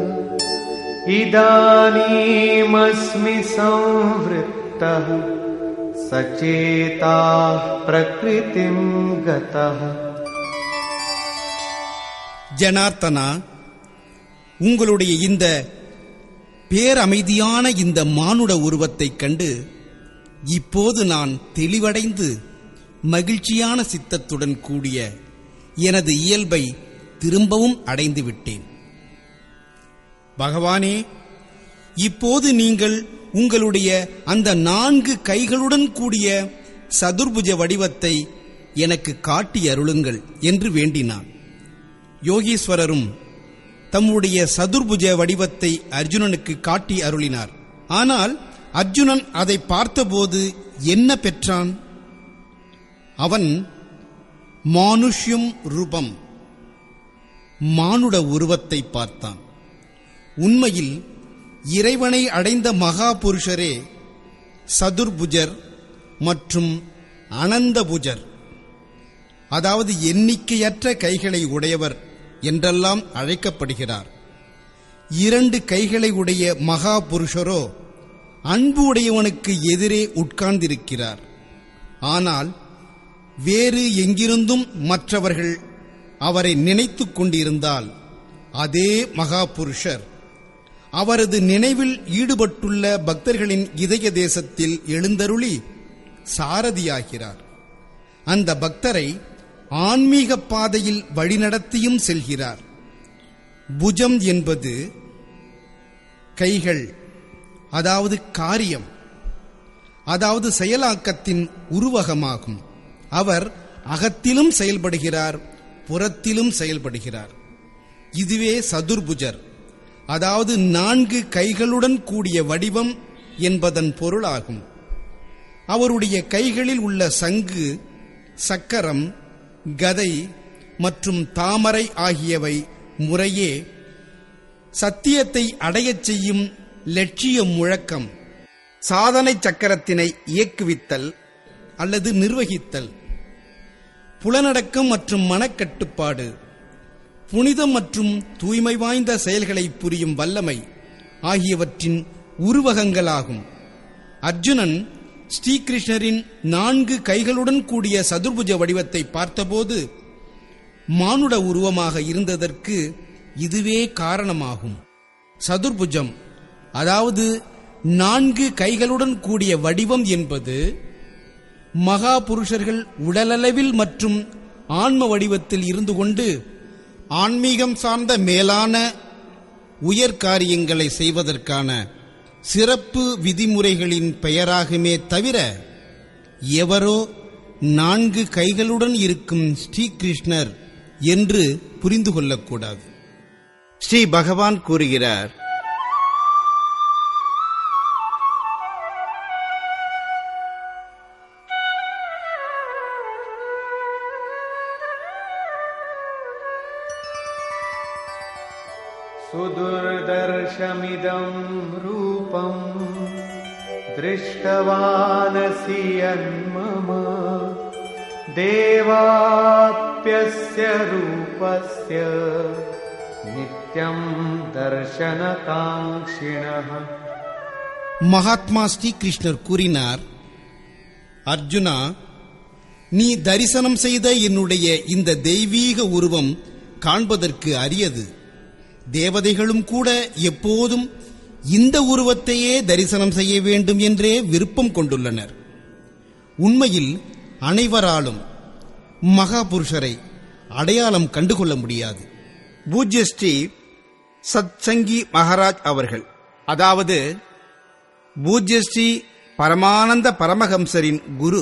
इदानीमस्मि संवृत्तः सचेताः प्रकृतिं गतः. ஜனார்த்தனா, உங்களுடைய இந்த பேரமைதியான இந்த மானுட உருவத்தைக் கண்டு இப்போது நான் தெளிவடைந்து மகிழ்ச்சியான சித்தத்துடன் கூடிய எனது இயல்பை திரும்பவும் அடைந்து விட்டேன். பகவானே, இப்போது நீங்கள் உங்களுடைய அந்த 4 கைகளுடன் கூடிய சதுர்புஜ வடிவத்தை எனக்கு காட்டி அருளுங்கள் என்று வேண்டினான். யோகீஸ்வரரும் தம்முடைய சதுர்புஜ வடிவத்தை அர்ஜுனனுக்கு காட்டி அருளினார். ஆனால் அர்ஜுனன் அதை பார்த்தபோது என்ன பெற்றான்? அவன் மானுஷ்யம் ரூபம், மானுட உருவத்தை பார்த்தான். உண்மையில் இறைவனை அடைந்த மகா புருஷரே சதுர்புஜர் மற்றும் அனந்தபுஜர், அதாவது எண்ணிக்கையற்ற கைகளை உடையவர் என்றெல்லாம் அழைக்கப்படுகிறார். 2 கைகளை உடைய மகா புருஷரோ அன்பு உடையவனுக்கு எதிரே உட்கார்ந்திருக்கிறார். ஆனால் வேறு எங்கிருந்தும் மற்றவர்கள் அவரை நினைத்துக் கொண்டிருந்தால் அதே மகா புருஷர் அவரது நினைவில் ஈடுபட்டுள்ள பக்தர்களின் இதய தேசத்தில் எழுந்தருளி சாரதியாகிறார். அந்த பக்தரை ஆன்மீக பாதையில் வழிநடத்தியும் செல்கிறார். புஜம் என்பது கைகள், அதாவது காரியம், அதாவது செயலாக்கத்தின் உருவகமாகும். அவர் அகத்திலும் செயல்படுகிறார், புறத்திலும் செயல்படுகிறார். இதுவே சதுர்புஜர், அதாவது 4 கைகளுடன் கூடிய வடிவம் என்பதன் பொருளாகும். அவருடைய கைகளில் உள்ள சங்கு, சக்கரம், கதை மற்றும் தாமரை ஆகியவை முறையே சத்தியத்தை அடையச் செய்யும் லட்சிய முழக்கம், சாதனை சக்கரத்தினை இயக்குவித்தல் அல்லது நிர்வகித்தல், புலனடக்கம் மற்றும் மனக்கட்டுப்பாடு, புனிதம் மற்றும் தூய்மை வாய்ந்த செயல்களை புரியும் வல்லமை ஆகியவற்றின் உருவகங்களாகும். அர்ஜுனன் ஸ்ரீகிருஷ்ணரின் 4 கைகளுடன் கூடிய சதுர்புஜ வடிவத்தை பார்த்தபோது மானுட உருவமாக இருந்ததற்கு இதுவே காரணமாகும். சதுர்புஜம், அதாவது 4 கைகளுடன் கூடிய வடிவம் என்பது மகா புருஷர்கள் உடலளவில் மற்றும் ஆன்ம வடிவத்தில் இருந்து கொண்டு ஆன்மீகம் சார்ந்த மேலான உயர் காரியங்களை செய்வதற்கான சிறப்பு விதிமுறைகளின் பெயராகுமே தவிர எவரோ 4 கைகளுடன் இருக்கும் ஸ்ரீகிருஷ்ணர் என்று புரிந்து கொள்ளக்கூடாது. ஸ்ரீ பகவான் கூறுகிறார், சுதுர்தர்ஷமிதம் ரூபம் திருஷ்டவானசி யன்மம தேவாப்யஸ்ய ரூபஸ்ய நித்யம் தர்ஷனகாங்க்ஷிணः. மகாத்மா ஸ்ரீகிருஷ்ணர் கூறினார், அர்ஜுனா, நீ தரிசனம் செய்த என்னுடைய இந்த தெய்வீக உருவம் காண்பதற்கு அரியது. தேவதைகளும் கூட எப்போதும் இந்த உருவத்தையே தரிசனம் செய்ய வேண்டும் என்றே விருப்பம் கொண்டுள்ளனர். உண்மையில் அனைவராலும் மகாபுருஷரை அடையாளம் கண்டுகொள்ள முடியாது. பூஜ்ய ஸ்ரீ சத்சங்கி மகாராஜ் அவர்கள், அதாவது பூஜ்ய ஸ்ரீ பரமானந்த பரமஹம்சரின் குரு,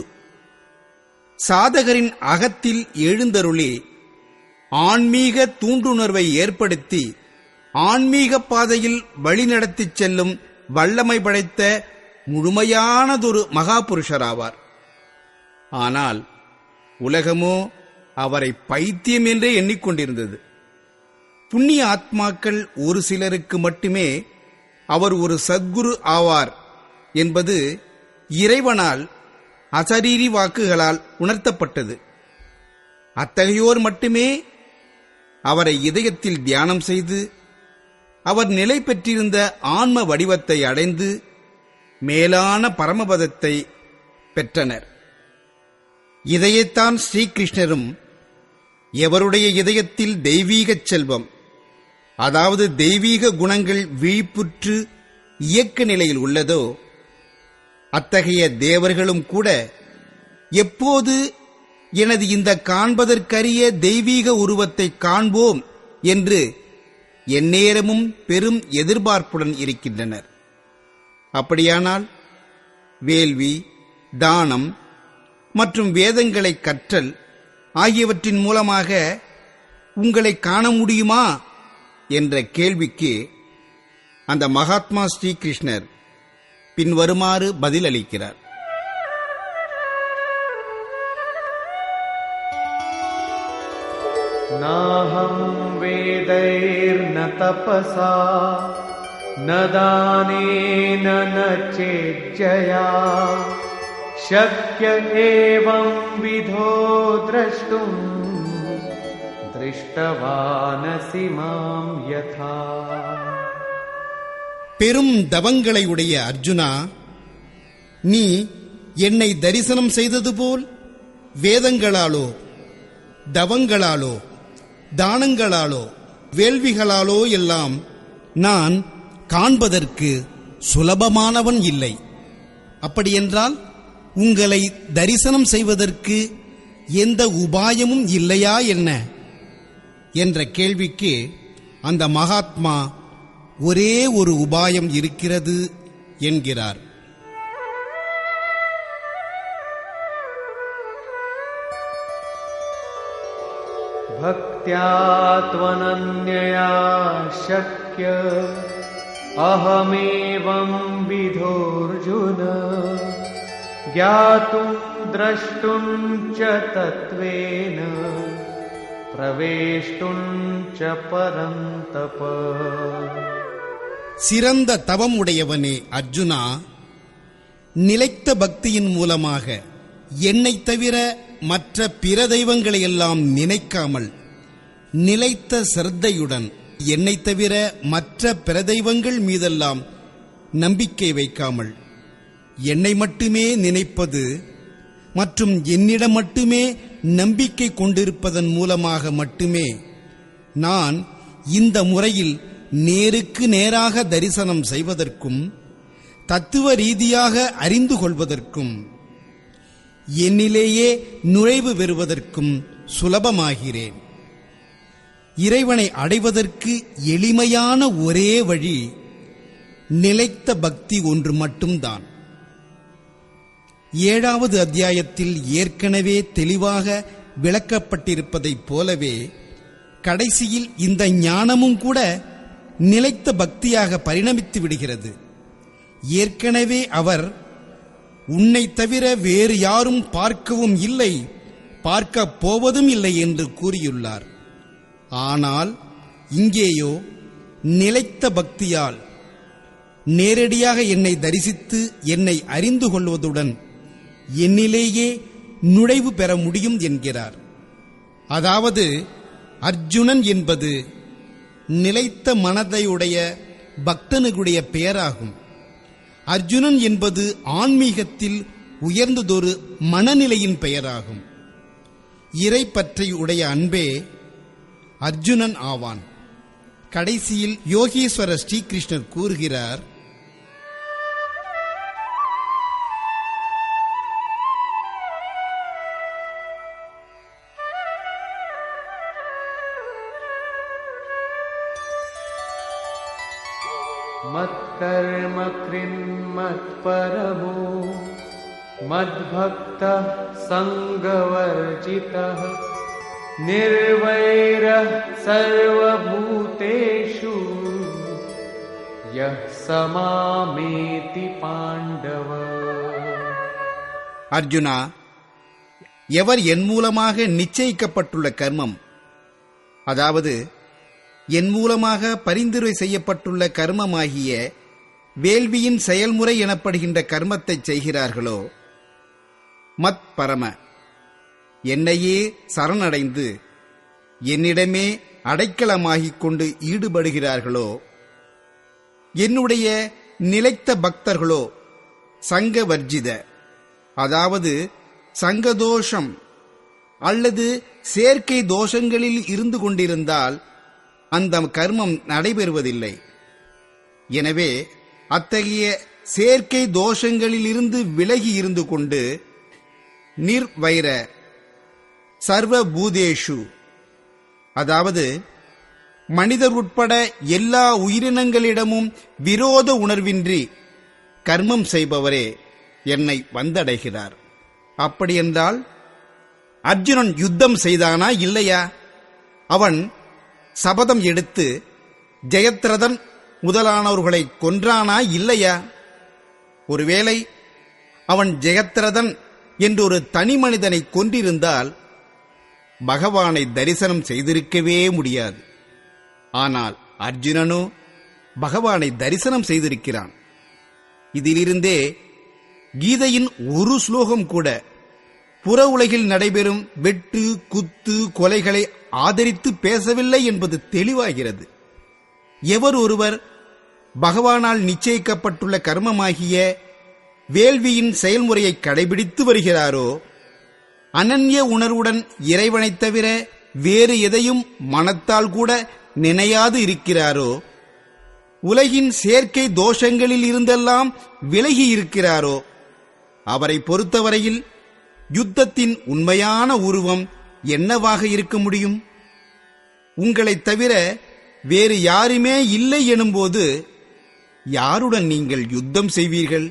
சாதகரின் அகத்தில் எழுந்தருளி ஆன்மீக தூண்டுணர்வை ஏற்படுத்தி ஆன்மீக பாதையில் வழிநடத்திச் செல்லும் வல்லமை படைத்த முழுமையானதொரு மகாபுருஷராவார். ஆனால் உலகமோ அவரை பைத்தியம் என்றே எண்ணிக்கொண்டிருந்தது. புண்ணிய ஆத்மாக்கள் ஒரு சிலருக்கு மட்டுமே அவர் ஒரு சத்குரு ஆவார் என்பது இறைவனால் அசரீரி வாக்குகளால் உணர்த்தப்பட்டது. அத்தகையோர் மட்டுமே அவரை இதயத்தில் தியானம் செய்து அவர் நிலை பெற்றிருந்த ஆன்ம வடிவத்தை அடைந்து மேலான பரமபதத்தை பெற்றனர். இதையத்தான் ஸ்ரீகிருஷ்ணரும் எவருடைய இதயத்தில் தெய்வீகச் செல்வம், அதாவது தெய்வீக குணங்கள் விழிப்புற்று இயக்க நிலையில் உள்ளதோ அத்தகைய தேவர்களும் கூட எப்போது எனது இந்த காண்பதற்கரிய தெய்வீக உருவத்தை காண்போம் என்று எந்நேரமும் பெரும் எதிர்பார்ப்புடன் இருக்கின்றனர். அப்படியானால் வேள்வி, தானம் மற்றும் வேதங்களை கற்றல் ஆகியவற்றின் மூலமாக உங்களை காண முடியுமா என்ற கேள்விக்கு அந்த மகாத்மா ஸ்ரீகிருஷ்ணர் பின்வருமாறு பதிலளிக்கிறார். நாஹம் வேதைர்ந தபஸா ந தானேன ந சேஜ்ஜயா ஷக்ய ஏவம் விதோ த்ரஷ்டும் திருஷ்டவானசி மாம் யதா. பெரும் தவங்களை உடைய அர்ஜுனா, நீ என்னை தரிசனம் செய்தது போல் வேதங்களாலோ தவங்களாலோ தானங்களாலோ வேள்விகளாலோ எல்லாம் நான் காண்பதற்கு சுலபமானவன் இல்லை. அப்படியென்றால் உங்களை தரிசனம் செய்வதற்கு எந்த உபாயமும் இல்லையா என்ன என்ற கேள்விக்கு அந்த மகாத்மா ஒரே ஒரு உபாயம் இருக்கிறது என்கிறார். பக்த்யா த்வனன்யயா ஷக்ய அஹமேவம் விதோர்ஜுன ஞாதும் த்ரஷ்டும் ச தத்வேன பிரவேஷ்டும் ச பரந்தப. சிறந்த தவம் உடையவனே அர்ஜுனா, நிலைத்த பக்தியின் மூலமாக என்னை தவிர மற்ற பிற தெய்வங்களையெல்லாம் நினைக்காமல், நிலைத்த சிரத்தையுடன் என்னை தவிர மற்ற பிற தெய்வங்கள் மீதெல்லாம் நம்பிக்கை வைக்காமல், என்னை மட்டுமே நினைப்பது மற்றும் என்னிடம் மட்டுமே நம்பிக்கை கொண்டிருப்பதன் மூலமாக மட்டுமே நான் இந்த முறையில் நேருக்கு நேராக தரிசனம் செய்வதற்கும் தத்துவ ரீதியாக அறிந்து கொள்வதற்கும் என்னிலேயே நுழைவு பெறுவதற்கும் சுலபமாகிறேன். இறைவனை அடைவதற்கு எளிமையான ஒரே வழி நிலைத்த பக்தி ஒன்று மட்டும்தான். 7வது அத்தியாயத்தில் ஏற்கனவே தெளிவாக விளக்கப்பட்டிருப்பதைப் போலவே கடைசியில் இந்த ஞானமும் கூட நிலைத்த பக்தியாக பரிணமித்து விடுகிறது. ஏற்கனவே அவர் உன்னை தவிர வேறு யாரும் பார்க்கவும் இல்லை, பார்க்கப் போவதும் இல்லை என்று கூறியுள்ளார். ஆனால் இங்கேயோ நிலைத்த பக்தியால் நேரடியாக என்னை தரிசித்து என்னை அறிந்து கொள்வதுடன் என்னிலேயே நுழைவு பெற முடியும் என்கிறார். அதாவது அர்ஜுனன் என்பது நிலைத்த மனதையுடைய பக்தனுடைய பெயராகும். அர்ஜுனன் என்பது ஆன்மீகத்தில் உயர்ந்ததொரு மனநிலையின் பெயராகும். இறை பற்றை உடைய அன்பே அர்ஜுனன் ஆவான். கடைசியில் யோகீஸ்வர ஸ்ரீகிருஷ்ணர் கூறுகிறார், மத்கர்ம கிருன்மத்பரமோ மத்பக்தः சங்கவர்ஜிதः நிர்வைரः சர்வபூதேஷு யஹ் சமாமேதி பாண்டவ. அர்ஜுனா, எவர் என் மூலமாக நிச்சயிக்கப்பட்டுள்ள கர்மம், அதாவது என் மூலமாக பரிந்துரை செய்யப்பட்டுள்ள கர்மமாகிய வேள்வியின் செயல்முறை எனப்படுகின்ற கர்மத்தை செய்கிறார்களோ, மத் பரம என்னையே சரணடைந்து என்னிடமே அடைக்கலமாகிக் கொண்டு ஈடுபடுகிறார்களோ, என்னுடைய நிலைத்த பக்தர்களோ சங்கவர்ஜித, அதாவது சங்கதோஷம் அல்லது சேர்க்கை தோஷங்களில் இருந்து கொண்டிருந்தால் அந்த கர்மம் நடைபெறுவதில்லை. எனவே அத்தகைய சேர்க்கை தோஷங்களிலிருந்து விலகி இருந்து கொண்டு நிர்வைர சர்வபூதேஷு, அதாவது மனிதர் உட்பட எல்லா உயிரினங்களிடமும் விரோத உணர்வின்றி கர்மம் செய்பவரே என்னை வந்தடைகிறார். அப்படியென்றால் அர்ஜுனன் யுத்தம் செய்தானா இல்லையா? அவன் சபதம் எடுத்து ஜெயத்ரதன் முதலானவர்களை கொன்றானா இல்லையா? ஒருவேளை அவன் ஜெயத்ரதன் என்று ஒரு தனி மனிதனை கொன்றிருந்தால் பகவானை தரிசனம் செய்திருக்கவே முடியாது. ஆனால் அர்ஜுனனோ பகவானை தரிசனம் செய்திருக்கிறான். இதிலிருந்தே கீதையின் ஒரு ஸ்லோகம் கூட புற உலகில் நடைபெறும் வெட்டு குத்து கொலைகளை ஆதரித்து பேசவில்லை என்பது தெளிவாகிறது. எவர் ஒருவர் பகவானால் நிச்சயிக்கப்பட்டுள்ள கர்மமாகிய வேள்வியின் செயல்முறையை கடைபிடித்து வருகிறாரோ, அனன்ய உணர்வுடன் இறைவனைத் தவிர வேறு எதையும் மனத்தால் கூட நினையாது இருக்கிறாரோ, உலகின் செயற்கை தோஷங்களில் இருந்தெல்லாம் விலகி இருக்கிறாரோ, அவரை பொறுத்தவரையில் யுத்தத்தின் உண்மையான உருவம் என்னவாக இருக்க முடியும்? உங்களைத் தவிர வேறு யாருமே இல்லை எனும்போது யாருடன் நீங்கள் யுத்தம் செய்வீர்கள்?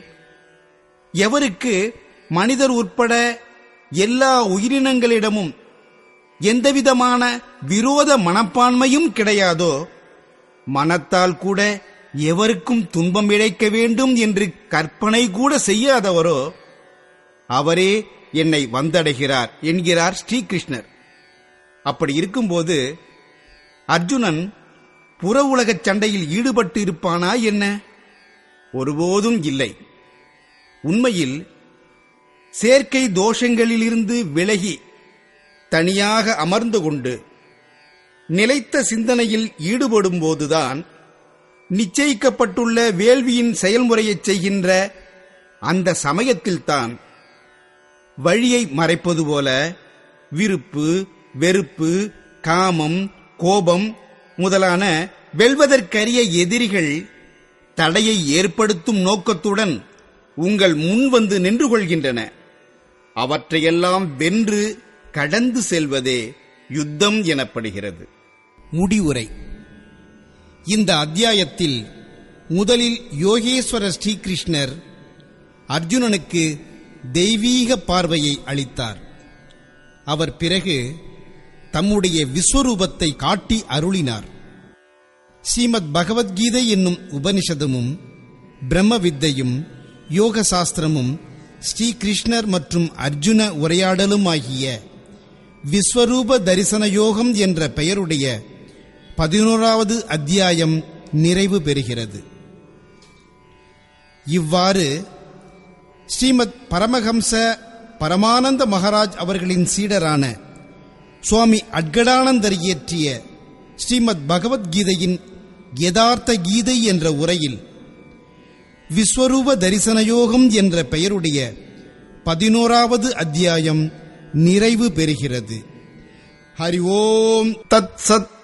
எவருக்கு மனிதர் உட்பட எல்லா உயிரினங்களிடமும் எந்தவிதமான விரோத மனப்பான்மையும் கிடையாதோ, மனத்தால் கூட எவருக்கும் துன்பம் இழைக்க வேண்டும் என்று கற்பனை கூட செய்யாதவரோ, அவரே என்னை வந்தடைகிறார் என்கிறார் ஸ்ரீகிருஷ்ணர். அப்படி இருக்கும்போது அர்ஜுனன் புற உலகச் சண்டையில் ஈடுபட்டு இருப்பானா என்ன? ஒருபோதும் இல்லை. உண்மையில் செயற்கை தோஷங்களிலிருந்து விலகி தனியாக அமர்ந்து கொண்டு நிலைத்த சிந்தனையில் ஈடுபடும்போதுதான் நிச்சயிக்கப்பட்டுள்ள வேள்வியின் செயல்முறையைச் செய்கின்ற அந்த சமயத்தில்தான் வழியை மறைப்பது போல விருப்பு, வெறுப்பு, காமம், கோபம் முதலான வெல்வதற்கரிய எதிரிகள் தடையை ஏற்படுத்தும் நோக்கத்துடன் உங்கள் முன் வந்து நின்று கொள்கின்றன. அவற்றையெல்லாம் வென்று கடந்து செல்வதே யுத்தம் எனப்படுகிறது. முடிவுரை. இந்த அத்தியாயத்தில் முதலில் யோகேஸ்வர ஸ்ரீகிருஷ்ணர் அர்ஜுனனுக்கு தெய்வீக பார்வையை அளித்தார். அவர் பிறகு தம்முடைய விஸ்வரூபத்தை காட்டி அருளினார். ஸ்ரீமத் பகவத்கீதை என்னும் உபனிஷதமும் பிரம்ம வித்தையும் யோக சாஸ்திரமும் ஸ்ரீகிருஷ்ணர் மற்றும் அர்ஜுன உரையாடலும் ஆகிய விஸ்வரூப தரிசன யோகம் என்ற பெயருடைய 11வது அத்தியாயம் நிறைவு பெறுகிறது. இவ்வாறு ஸ்ரீமத் பரமஹம்ச பரமானந்த மகாராஜ் அவர்களின் சீடரான சுவாமி அட்கடானந்தர் இயற்றிய ஸ்ரீமத் பகவத்கீதையின் யதார்த்த கீதை என்ற உரையில் விஸ்வரூப தரிசனயோகம் என்ற பெயருடைய 11வது அத்தியாயம் நிறைவு பெறுகிறது. ஹரி ஓம் தத் சத்.